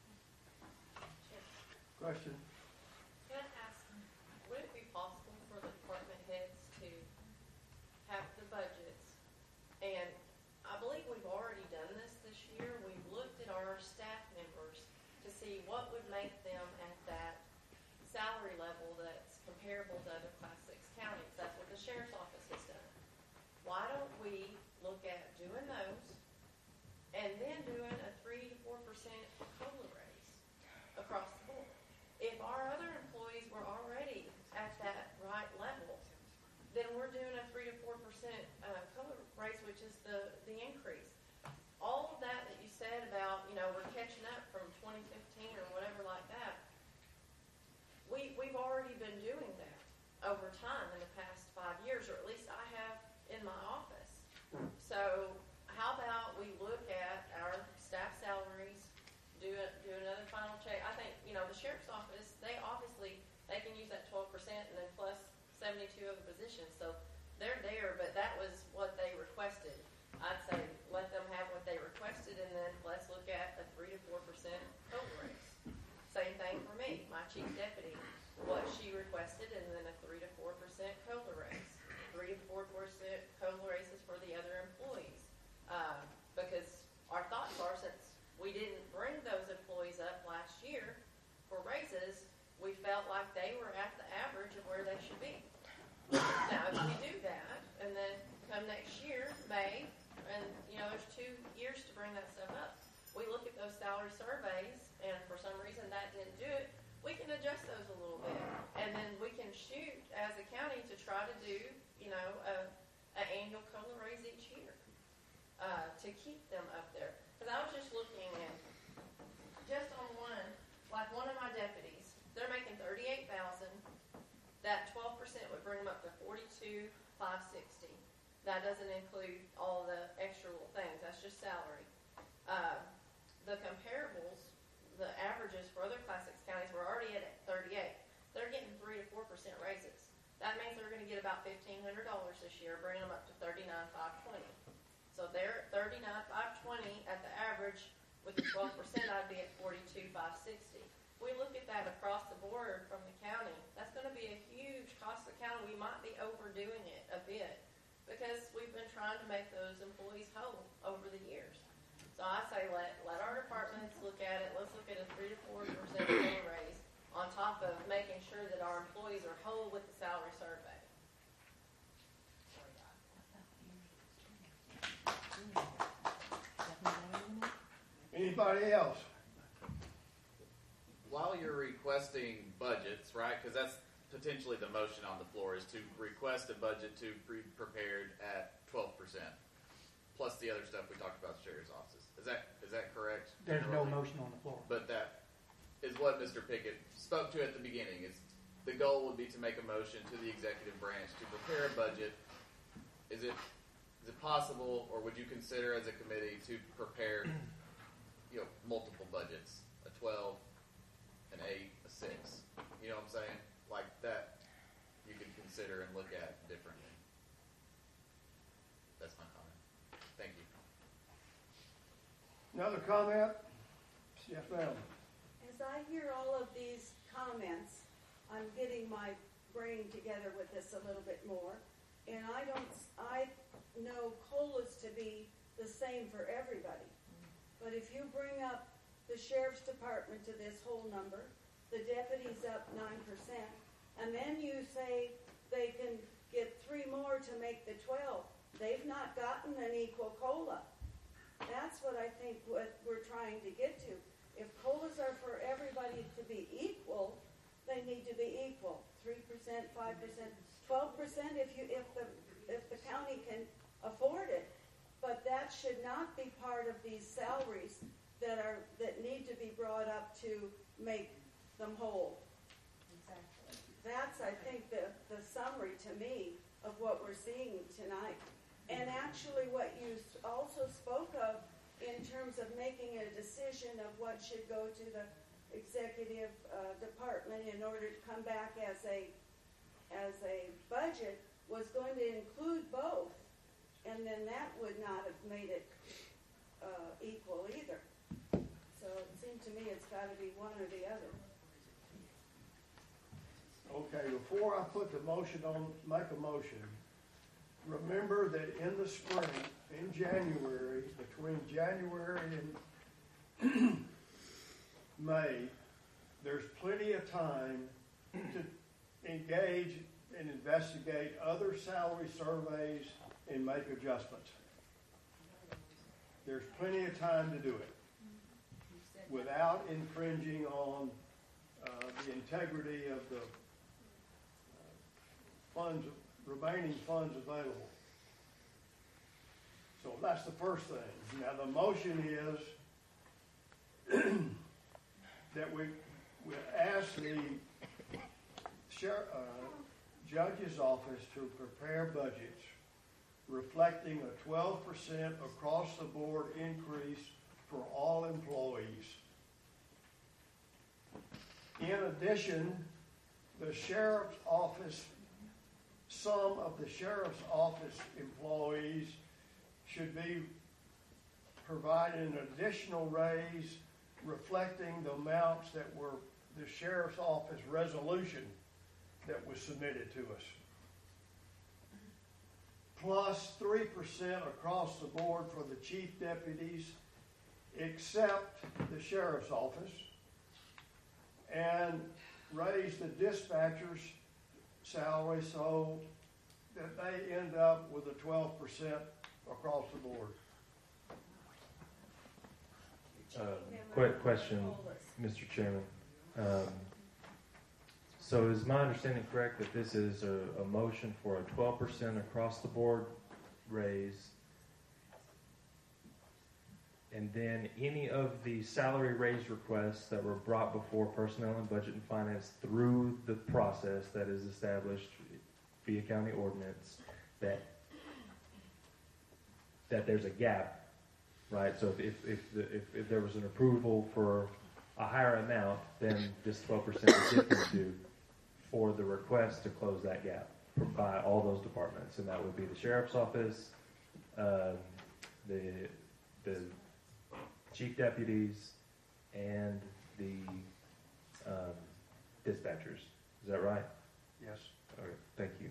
Question? Can I ask, would it be possible for the department heads to have the budgets? And I believe we've already done this year. We've looked at our staff members to see what would make them at that salary level that's comparable to other Class 6 counties. That's what the sheriff's office has done. Why don't we look at doing those and then doing a 3 to 4% COLA raise across the board? If our other employees were already at that right level, then we're doing a 3 to 4% COLA raise, which is the increase. over time in the past 5 years, or at least I have in my office. So how about we look at our staff salaries, do another final check? I think, the sheriff's office, they can use that 12% and then plus 72 of the positions. So they're there, but that was what they requested. I'd say let them have what they requested, and then let's look at a 3 to 4% COLA raise. Same thing for me, my chief deputy, what she requested, and then a 3 to 4% COLA raise. 3 to 4% COLA raises for the other employees. Because our thoughts are, since we didn't bring those employees up last year for raises, we felt like they were at the average of where they should be. Now, if we do that, and then come next year, May, and there's 2 years to bring that stuff up. We look at those salary surveys, and for some reason that didn't do it. We can adjust those a little bit, and then we can shoot as a county to try to do, an annual COLA raise each year to keep them up there. Because I was just looking at just on one of my deputies, they're making $38,000. That 12% would bring them up to $42,560. That doesn't include all the extra little things. That's just salary. The comparables, the averages for other Class 6 counties were already at 38. They're getting 3 to 4% raises. That means they're going to get about $1,500 this year, bringing them up to $39,520. So they're at $39,520 at the average. With the 12%, I'd be at $42,560. We look at that across the board from the county. That's going to be a huge cost to the county. We might be overdoing it a bit because we've been trying to make those employees whole over the years. So I say let our departments look at it. Let's look at a 3 to 4% pay raise on top of making sure that our employees are whole with the salary survey. Anybody else? While you're requesting budgets, right, because that's potentially the motion on the floor, is to request a budget to be prepared at 12%, plus the other stuff we talked about, sheriff's offices. Is that correct? There's no motion on the floor. But that is what Mr. Pickett spoke to at the beginning. Is the goal would be to make a motion to the executive branch to prepare a budget. Is it possible, or would you consider as a committee to prepare multiple budgets, a 12, an 8, a 6? You know what I'm saying? Like that you can consider and look at differently. That's my comment. Thank you. Another comment? Yes, ma'am. As I hear all of these comments, I'm getting my brain together with this a little bit more. And I know COLAs to be the same for everybody. But if you bring up the sheriff's department to this whole number, the deputy's up 9%, and then you say they can get 3 more to make the 12, they've not gotten an equal COLA. That's what I think what we're trying to get to. If COLAs are for everybody to be equal, they need to be equal. 3%, 5%, 12% if the county can afford it. But that should not be part of these salaries that need to be brought up to make them whole. Exactly. That's, I think, the summary to me of what we're seeing tonight. And actually what you also spoke of in terms of making a decision of what should go to the executive department in order to come back as a budget was going to include both. And then that would not have made it equal either. So it seemed to me it's got to be one or the other. Okay, before I put the motion on, make a motion, remember that in the spring, in January, between January and May, there's plenty of time to engage and investigate other salary surveys and make adjustments. There's plenty of time to do it without infringing on the integrity of the remaining funds available. So that's the first thing. Now the motion is that we ask the judge's office to prepare budgets reflecting a 12% across-the-board increase for all employees. In addition, the sheriff's office, some of the sheriff's office employees should be provided an additional raise reflecting the amounts that were the sheriff's office resolution that was submitted to us. Plus 3% across the board for the chief deputies, except the sheriff's office, and raise the dispatcher's salary so that they end up with a 12% across the board. Quick question, Mr. Chairman. So is my understanding correct that this is a motion for a 12% across the board raise, and then any of the salary raise requests that were brought before Personnel and Budget and Finance through the process that is established via county ordinance, that there's a gap, right? So if there was an approval for a higher amount, then this 12% is different to for the request to close that gap by all those departments, and that would be the sheriff's office, the chief deputies, and the dispatchers. Is that right? Yes. Okay, thank you.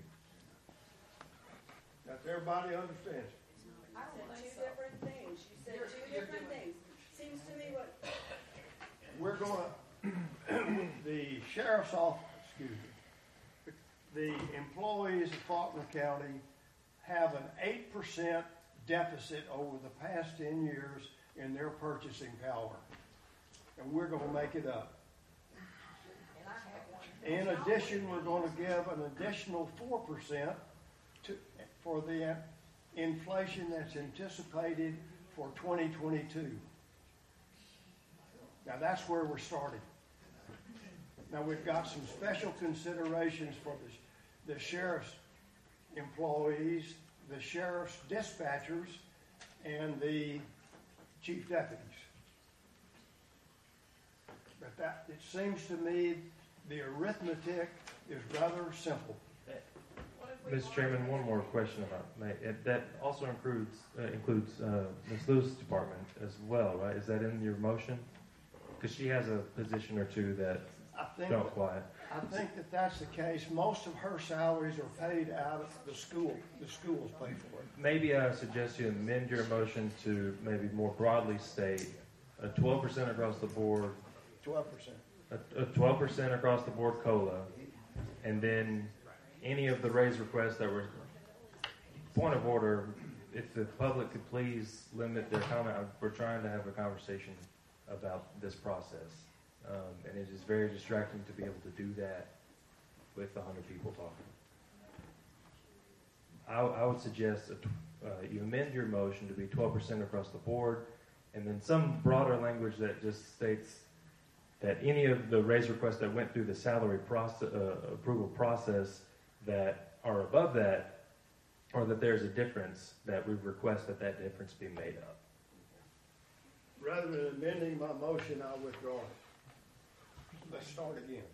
Now, if everybody understands. I said two different things. You said two different things. Seems to me what. We're going to, the sheriff's office, excuse me, the employees of Faulkner County have an 8% deficit over the past 10 years in their purchasing power. And we're going to make it up. In addition, we're going to give an additional 4% for the inflation that's anticipated for 2022. Now that's where we're starting. Now we've got some special considerations for the sheriff's employees, the sheriff's dispatchers, and the chief deputies. But that, it seems to me, the arithmetic is rather simple. Mr. Chairman, one more question about that. Also includes Ms. Lewis' department as well, right? Is that in your motion? Because she has a position or two that don't apply. I think that that's the case. Most of her salaries are paid out of the school. The schools pay for it. Maybe I suggest you amend your motion to maybe more broadly state a 12% across the board. 12%. A 12% across the board COLA, and then any of the raise requests that were. Point of order, if the public could please limit their comment. We're trying to have a conversation about this process. And it is very distracting to be able to do that with 100 people talking. I would suggest you amend your motion to be 12% across the board, and then some broader language that just states that any of the raise requests that went through the salary approval process that are above that, or that there's a difference, that we request that difference be made up. Rather than amending my motion, I'll withdraw it. Let's start again.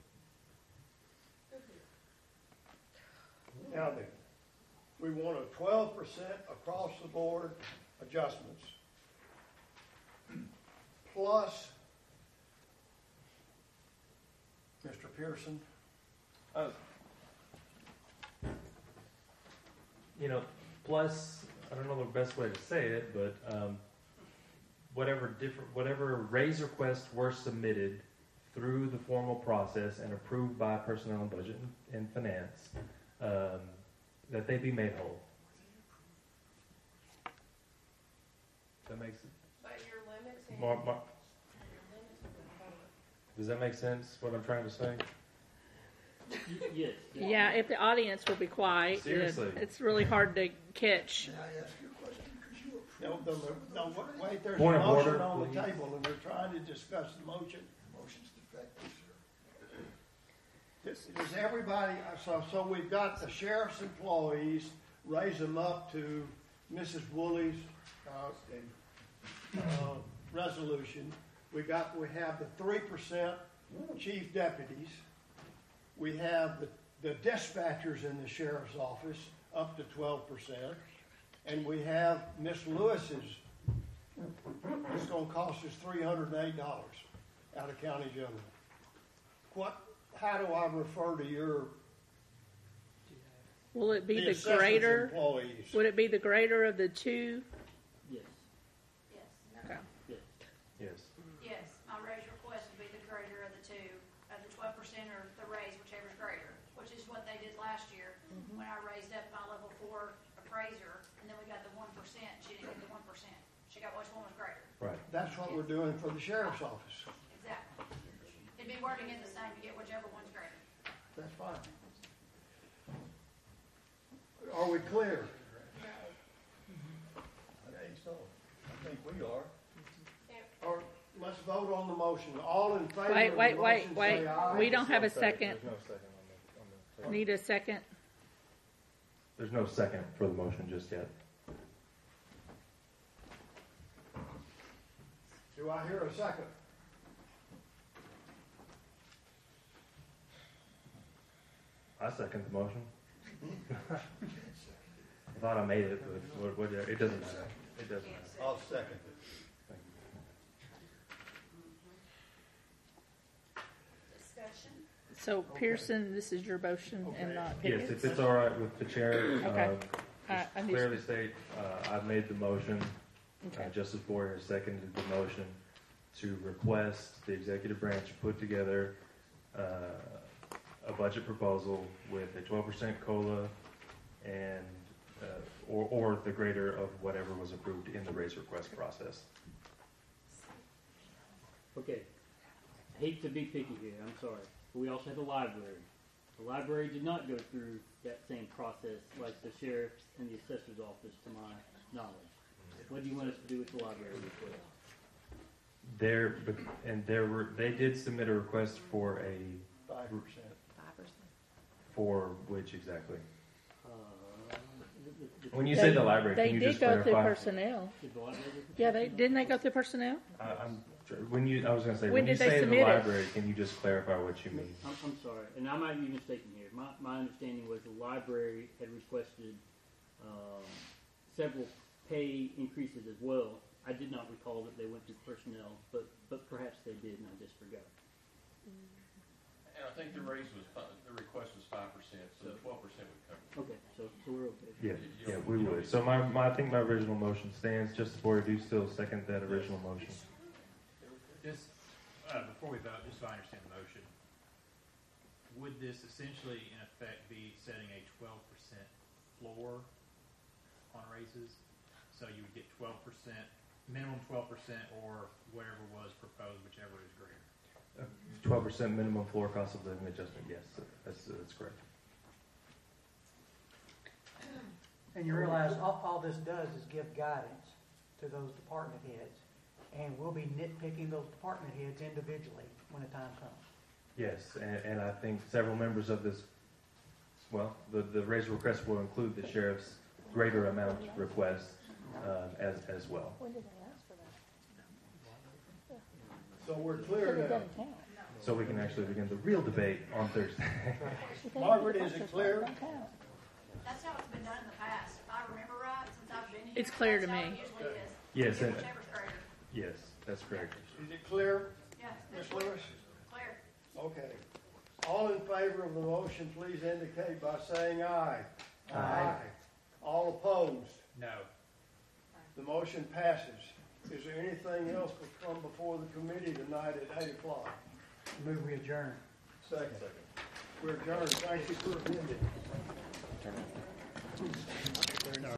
Now then, we want a 12% across the board adjustments, plus, Mr. Pearson. Plus, I don't know the best way to say it, but whatever raise requests were submitted through the formal process and approved by Personnel and Budget and Finance, that they be made whole. That makes it. But you're limiting. Does that make sense? What I'm trying to say? Yes. Yeah, if the audience will be quiet, Seriously. it's really hard to catch. May I ask you a question? Because you No, wait, there's Point a of motion order, on the please. table, and we're trying to discuss the motion. motion's defective, sir. Does everybody, so we've got the sheriff's employees, raise them up to Mrs. Woolley's, resolution. We have the 3% chief deputies. We have the dispatchers in the sheriff's office up to 12%. And we have Miss Lewis's, it's gonna cost us $308 out of county general. How do I refer to your? Will it be the assessors greater? employees? Would it be the greater of the two? Yes. Yes. Okay. Yes. Yes. Yes, my raise request would be the greater of the two, of the 12% or the raise, whichever's greater, which is what they did last year when I raised up my level 4 appraiser, and then we got the 1%. She didn't get the 1%. She got which one was greater. Right. That's what we're doing for the sheriff's office. Exactly. It'd be wording it the same to get whichever one's greater. That's fine. Are we clear? I think so. I think we are. Or let's vote on the motion. All in favor of the motion, say aye. We don't have a second. There's no second on the Need a second? There's no second for the motion just yet. Do I hear a second? I second the motion. I thought I made it, but it doesn't matter. It doesn't matter. I'll second it. Thank you. Discussion? So Pearson, this is your motion and not Yes, Pickett's? if it's all right with the chair, Okay. just I need- clearly state, I've made the motion. Okay. Justice Boyer has seconded the motion to request the executive branch put together a budget proposal with a 12% COLA and or the greater of whatever was approved in the raise request process. Okay. I hate to be picky here, I'm sorry. But we also have the library. The library did not go through that same process like the sheriff's and the assessor's office, to my knowledge. What do you want us to do with the library request? They did submit a request for a 5%. For which exactly? The When you say the library, They can you did just go clarify? through personnel. Did the library go through Yeah, didn't they go through personnel? I was going to say, When when you did they say the submit it? library, can you just clarify what you mean? I'm sorry, and I might be mistaken here. My understanding was the library had requested several pay increases as well. I did not recall that they went through personnel, but perhaps they did, and I just forgot. And I think the request was 5%, so 12% would cover. Okay, so we're okay. Yeah, we would. So I think my original motion stands. Justice Boyer, do you still second that original motion? Just, before we vote, just so I understand the motion, would this essentially, in effect, be setting a 12% floor on raises? So you would get 12%, minimum 12%, or whatever was proposed, whichever is greater? 12% minimum floor cost of living adjustment, yes, that's correct. And you realize all this does is give guidance to those department heads, and we'll be nitpicking those department heads individually when the time comes. Yes, and I think several members of this, well, the raise request will include the sheriff's greater amount request as well. When did they ask for that? So we're clear now. So we can actually begin the real debate on Thursday. Margaret, is it clear? That's how it's been done in the past. If I remember right, since I've been here. It's clear to that's how me. it usually is. Yes, Get and- whichever's greater. Yes, that's correct. Is it clear, Yeah, Ms. it's clear. Lewis? Clear. Okay. All in favor of the motion, please indicate by saying aye. Aye. All opposed? No. The motion passes. Is there anything else to come before the committee tonight at 8 o'clock? Move we adjourn. Second. We're adjourned. Thank you for attending.